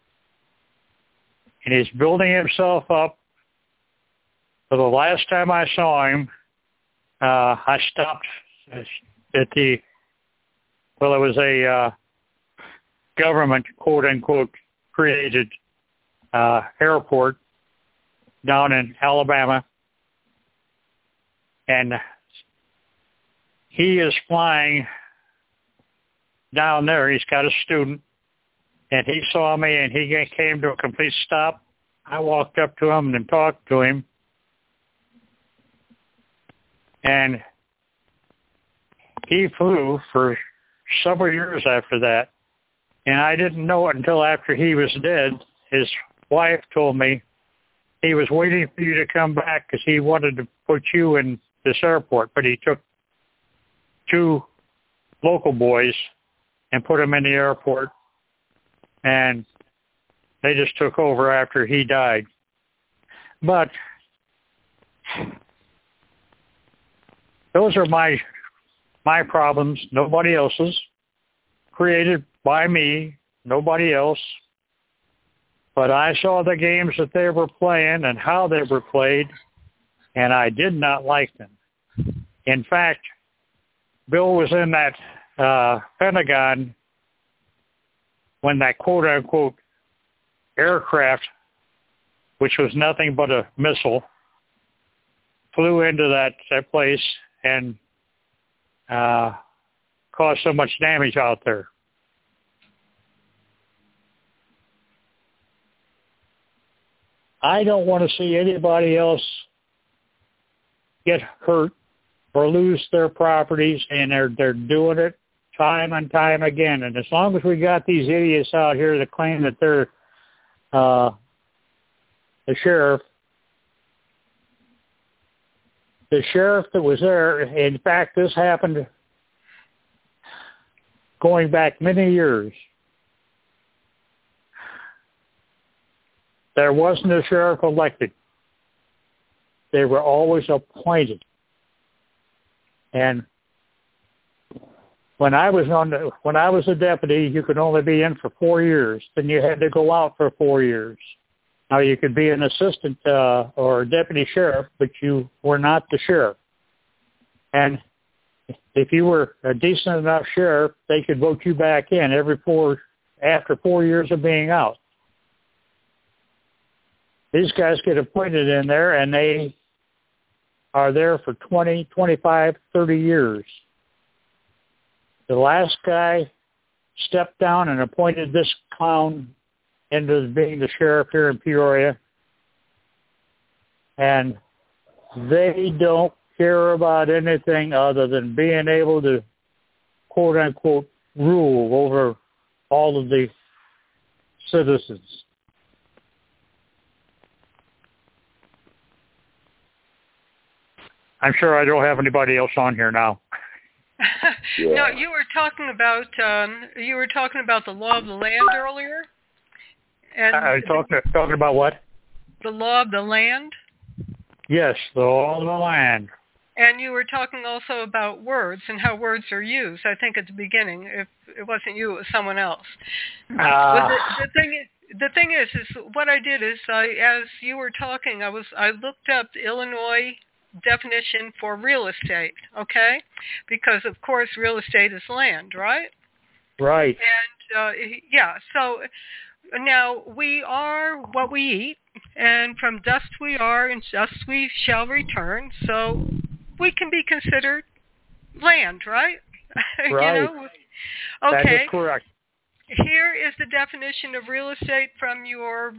And he's building himself up. So the last time I saw him, I stopped at it was a government, quote-unquote, created airport down in Alabama. And he is flying down there. He's got a student. And he saw me, and he came to a complete stop. I walked up to him and talked to him. And he flew for several years after that. And I didn't know it until after he was dead. His wife told me he was waiting for you to come back because he wanted to put you in this airport, but he took 2 local boys and put them in the airport, and they just took over after he died. But those are my problems, nobody else's, created by me, nobody else. But I saw the games that they were playing and how they were played, and I did not like them. In fact, Bill was in that Pentagon when that quote-unquote aircraft, which was nothing but a missile, flew into that place and caused so much damage out there. I don't want to see anybody else get hurt or lose their properties, and they're doing it time and time again. And as long as we got these idiots out here that claim that they're the sheriff that was there, in fact, this happened going back many years. There wasn't a sheriff elected. They were always appointed. And when I was a deputy, you could only be in for 4 years. Then you had to go out for 4 years. Now you could be an assistant or a deputy sheriff, but you were not the sheriff. And if you were a decent enough sheriff, they could vote you back in after 4 years of being out. These guys get appointed in there, and they are there for 20, 25, 30 years. The last guy stepped down and appointed this clown into being the sheriff here in Peoria, and they don't care about anything other than being able to, quote-unquote, rule over all of the citizens. I'm sure I don't have anybody else on here now. Yeah. No, you were talking about the law of the land earlier. And talking about what? The law of the land. Yes, the law of the land. And you were talking also about words and how words are used. I think at the beginning, if it wasn't you, it was someone else. The thing is what I did is as you were talking, I looked up the Illinois definition for real estate, okay? Because, of course, real estate is land, right? Right. And, so now we are what we eat, and from dust we are, and dust we shall return, so we can be considered land, right? Right. Okay. That is correct. Here is the definition of real estate from your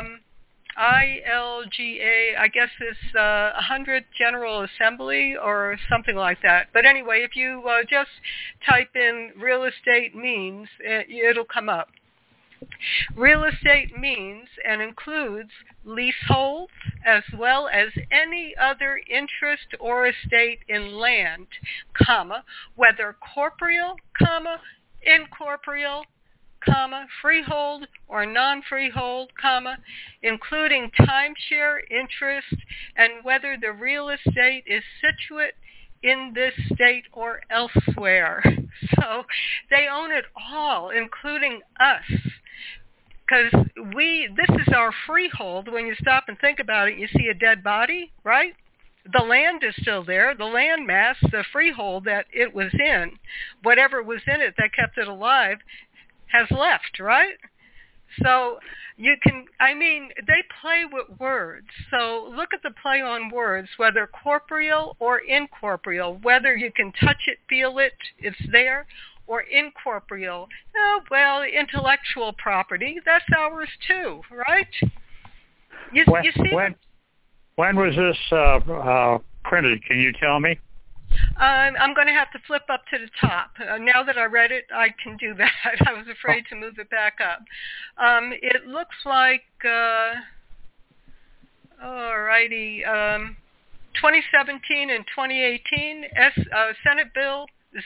ILGA, I guess it's 100 General Assembly or something like that. But anyway, if you just type in real estate means, it'll come up. Real estate means and includes leaseholds as well as any other interest or estate in land, whether corporeal, incorporeal, freehold or non-freehold, including timeshare interest and whether the real estate is situate in this state or elsewhere. So they own it all, including us. Because this is our freehold. When you stop and think about it, you see a dead body, right? The land is still there. The land mass, the freehold that it was in, whatever was in it that kept it alive, has left, right? So they play with words. So look at the play on words, whether corporeal or incorporeal, whether you can touch it, feel it, it's there, or incorporeal. Intellectual property, that's ours too, right? You see? When was this printed? Can you tell me? I'm going to have to flip up to the top. Now that I read it, I can do that. I was afraid to move it back up. It looks like, alrighty, 2017 and 2018, Senate Bill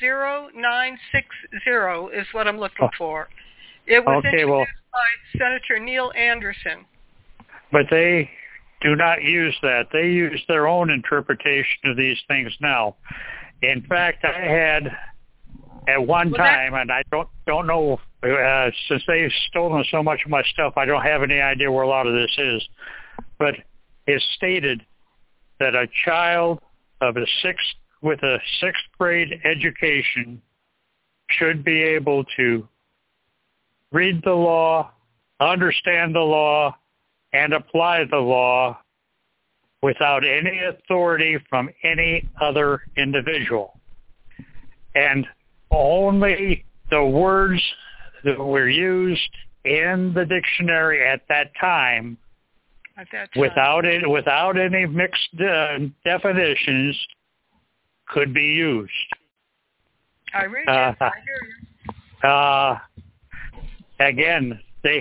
0960 is what I'm looking for. It was introduced by Senator Neil Anderson. But they do not use that. They use their own interpretation of these things now. In fact, I had at one time, and I don't know, since they've stolen so much of my stuff, I don't have any idea where a lot of this is. But it's stated that a child with a sixth grade education should be able to read the law, understand the law, and apply the law without any authority from any other individual. And only the words that were used in the dictionary at that time, without any mixed definitions, could be used. I read it. I hear you. Again,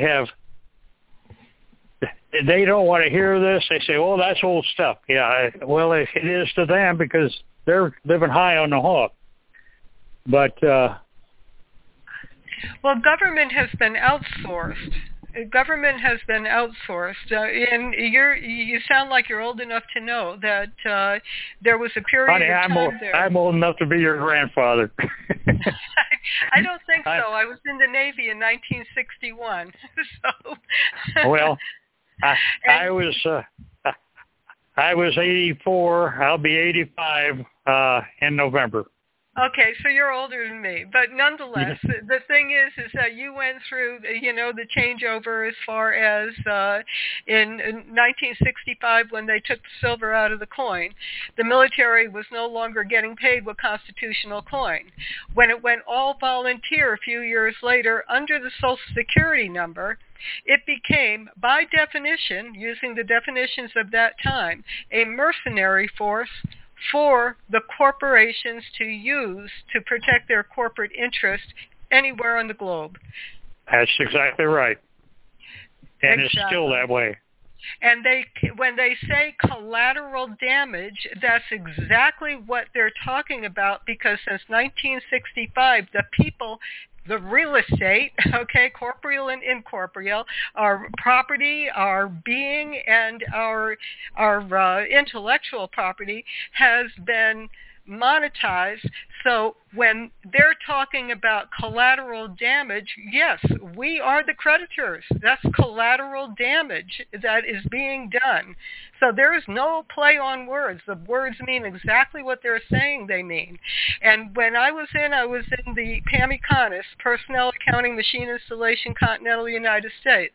they don't want to hear this. They say, "Oh, that's old stuff." Yeah, well, it is to them because they're living high on the hog. But well, government has been outsourced. Government has been outsourced, and you sound like you're old enough to know that there was a period of time there. I'm old enough to be your grandfather. I don't think so. I was in the Navy in 1961. So. Well, I was 84. I'll be 85 in November. Okay, so you're older than me, but nonetheless, the thing is that you went through, the changeover as far as in 1965 when they took the silver out of the coin. The military was no longer getting paid with constitutional coin. When it went all volunteer a few years later under the Social Security number, it became, by definition, using the definitions of that time, a mercenary force for the corporations to use to protect their corporate interest anywhere on the globe. That's exactly right. And It's still that way. And when they say collateral damage, that's exactly what they're talking about, because since 1965, the people, the real estate, corporeal and incorporeal, our property, our being, and our intellectual property has been monetized. So when they're talking about collateral damage, yes, we are the creditors. That's collateral damage that is being done. So there is no play on words. The words mean exactly what they're saying they mean. And when I was in the PAMI CONUS, Personnel Accounting Machine Installation, Continental United States.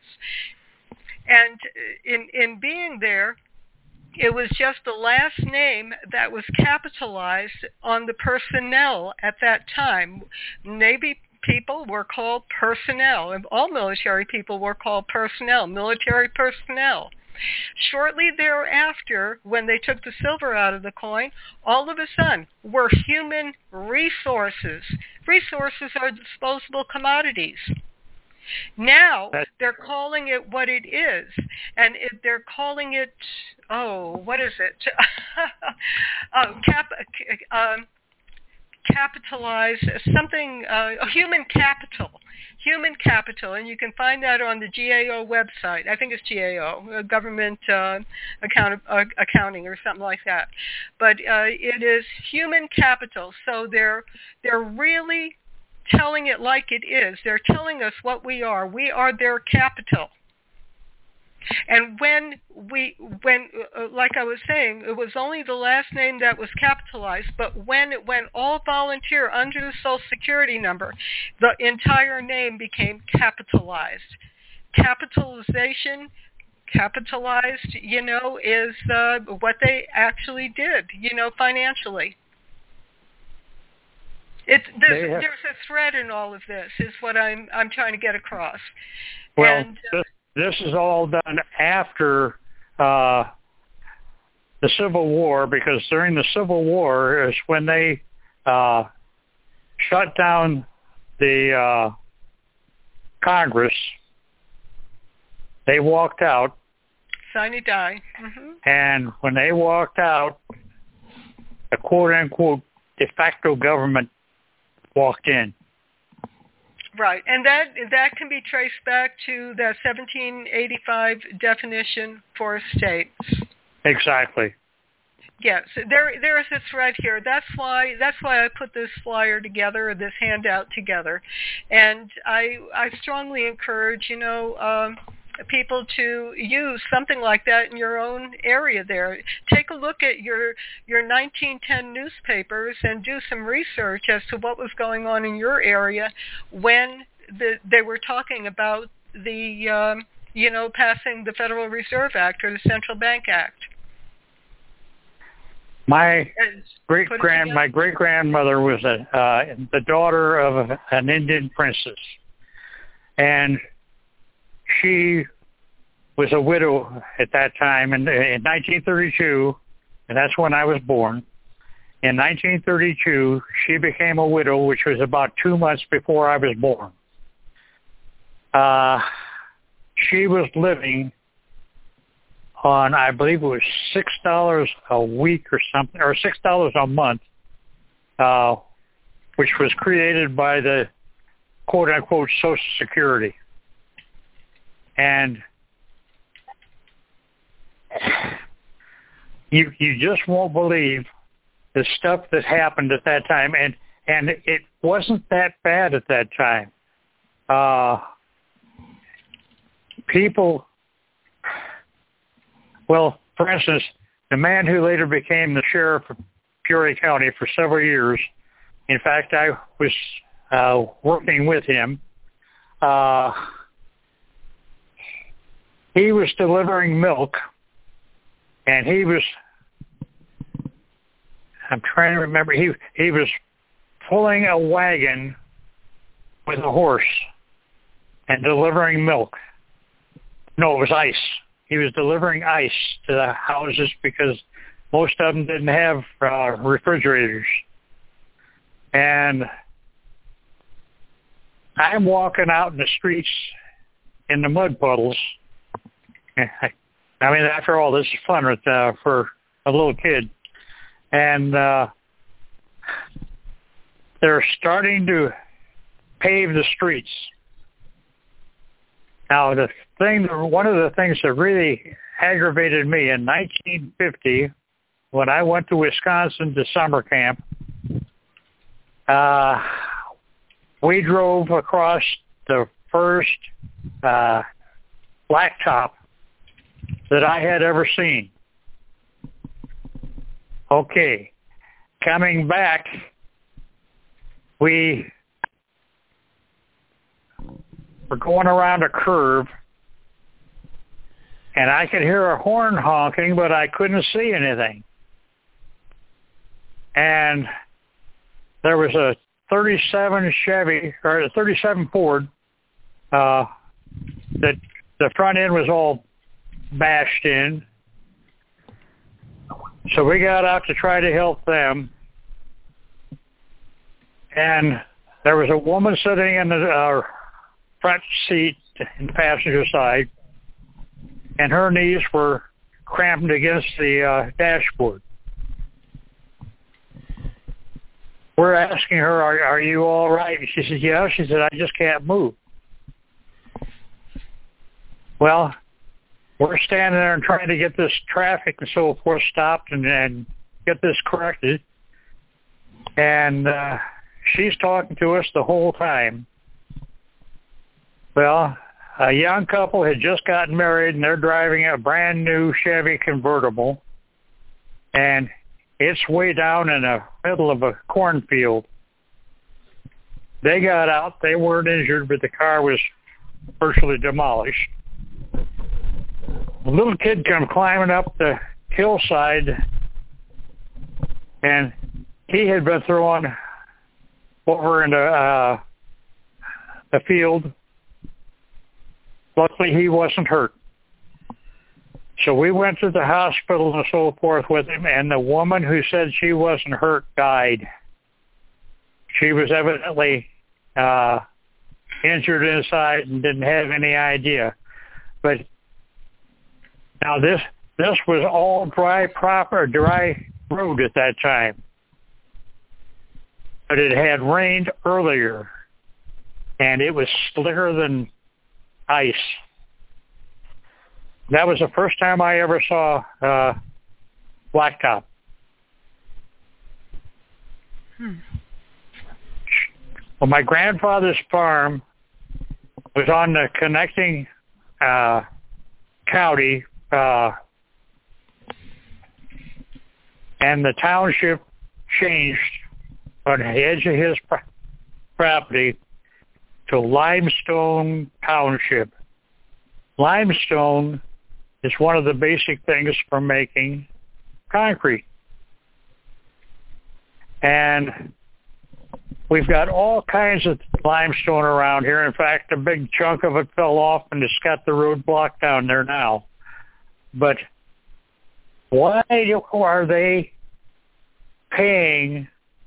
And in being there, it was just the last name that was capitalized on the personnel at that time. Navy people were called personnel, and all military people were called personnel, military personnel. Shortly thereafter, when they took the silver out of the coin, all of a sudden were human resources. Resources are disposable commodities. Now they're calling it what it is, and they're calling it, what is it? Capitalize something, human capital, and you can find that on the GAO website. I think it's GAO, Government Accounting or something like that. But it is human capital. So they're really telling it like it is. They're telling us what we are. We are their capital. And when like I was saying, it was only the last name that was capitalized, but when it went all volunteer under the Social Security number, the entire name became capitalized. Capitalization, capitalized, is what they actually did, financially. There's a thread in all of this, is what I'm trying to get across. Well, this is all done after the Civil War, because during the Civil War is when they shut down the Congress. They walked out. Sine die. Mm-hmm. And when they walked out, a quote-unquote de facto government walked in. Right, and that can be traced back to the 1785 definition for states. Exactly. Yes, there is a thread here. That's why I put this flyer together, this handout together, and I strongly encourage people to use something like that in your own area. There, take a look at your 1910 newspapers and do some research as to what was going on in your area when they were talking about the passing the Federal Reserve Act or the Central Bank Act. My great-grandmother was the daughter of an Indian princess, and she was a widow at that time. And in 1932, and that's when I was born, in 1932, she became a widow, which was about 2 months before I was born. She was living on, I believe it was $6 a week or something, or $6 a month, which was created by the quote-unquote Social Security. And you just won't believe the stuff that happened at that time, and it wasn't that bad at that time. People, well, for instance, the man who later became the sheriff of Peoria County for several years, in fact, I was working with him. He was delivering milk, and he was, I'm trying to remember, he was pulling a wagon with a horse and delivering milk. No, it was ice. He was delivering ice to the houses because most of them didn't have refrigerators. And I'm walking out in the streets in the mud puddles. I mean, after all, this is fun for a little kid. And they're starting to pave the streets. Now, one of the things that really aggravated me in 1950, when I went to Wisconsin to summer camp, we drove across the first blacktop that I had ever seen. Okay, coming back, we were going around a curve, and I could hear a horn honking, but I couldn't see anything. And there was a 37 Chevy, or a 37 Ford, that the front end was all bashed in. So we got out to try to help them. And there was a woman sitting in the front seat in the passenger side, and her knees were cramped against the dashboard. We're asking her, are you all right? She said, yeah. She said, I just can't move. Well, we're standing there and trying to get this traffic and so forth stopped and get this corrected. And she's talking to us the whole time. Well, a young couple had just gotten married, and they're driving a brand new Chevy convertible, and it's way down in the middle of a cornfield. They got out. They weren't injured, but the car was virtually demolished. A little kid come climbing up the hillside, and he had been thrown over into the field. Luckily, he wasn't hurt. So we went to the hospital and so forth with him, and the woman who said she wasn't hurt died. She was evidently injured inside and didn't have any idea. But now this was all dry road at that time. But it had rained earlier, and it was slicker than ice. That was the first time I ever saw blacktop. Well, my grandfather's farm was on the connecting county, and the township changed on the edge of his property to Limestone Township. Limestone is one of the basic things for making concrete. And we've got all kinds of limestone around here. In fact, a big chunk of it fell off and it's got the road blocked down there now. But why are they paying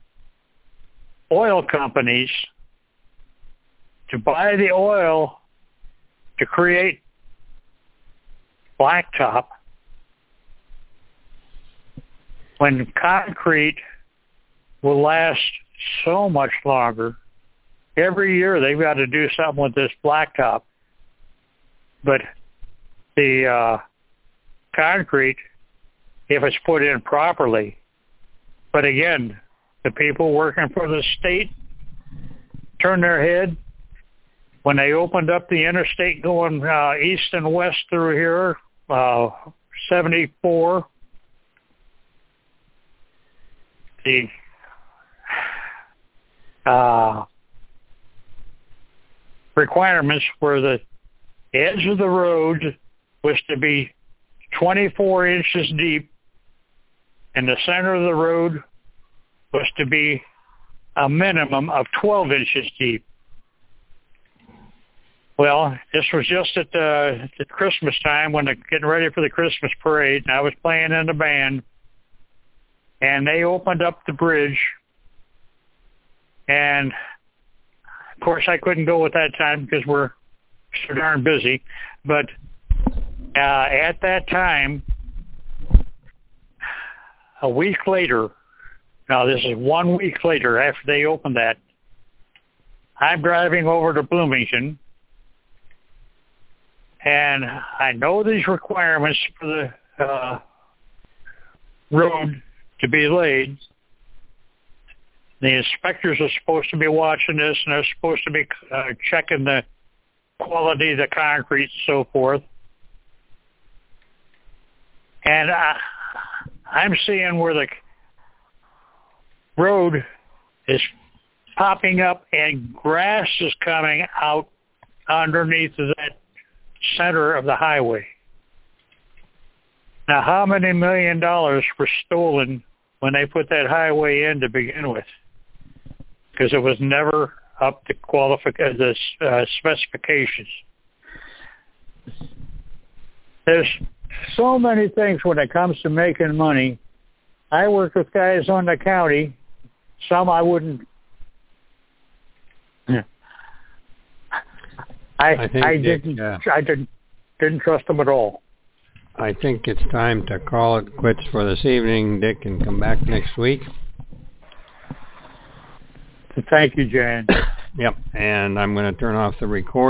oil companies to buy the oil to create blacktop when concrete will last so much longer? Every year they've got to do something with this blacktop. But the concrete, if it's put in properly, but again, the people working for the state turn their head. When they opened up the interstate going east and west through here, 74, the requirements were the edge of the road was to be 24 inches deep, and the center of the road was to be a minimum of 12 inches deep. Well, this was just at the Christmas time when they're getting ready for the Christmas parade, and I was playing in the band, and they opened up the bridge, and of course I couldn't go at that time because we're so darn busy, but at that time, a week later, now this is 1 week later after they opened that, I'm driving over to Bloomington, and I know these requirements for the road to be laid. The inspectors are supposed to be watching this, and they're supposed to be checking the quality of the concrete and so forth. And I'm seeing where the road is popping up and grass is coming out underneath of that center of the highway. Now, how many $1 million were stolen when they put that highway in to begin with? Because it was never up to the specifications. There's so many things when it comes to making money. I work with guys on the county. Some I wouldn't. I didn't trust them at all. I think it's time to call it quits for this evening, Dick, and come back next week. Thank you, Jan. Yep, and I'm going to turn off the record.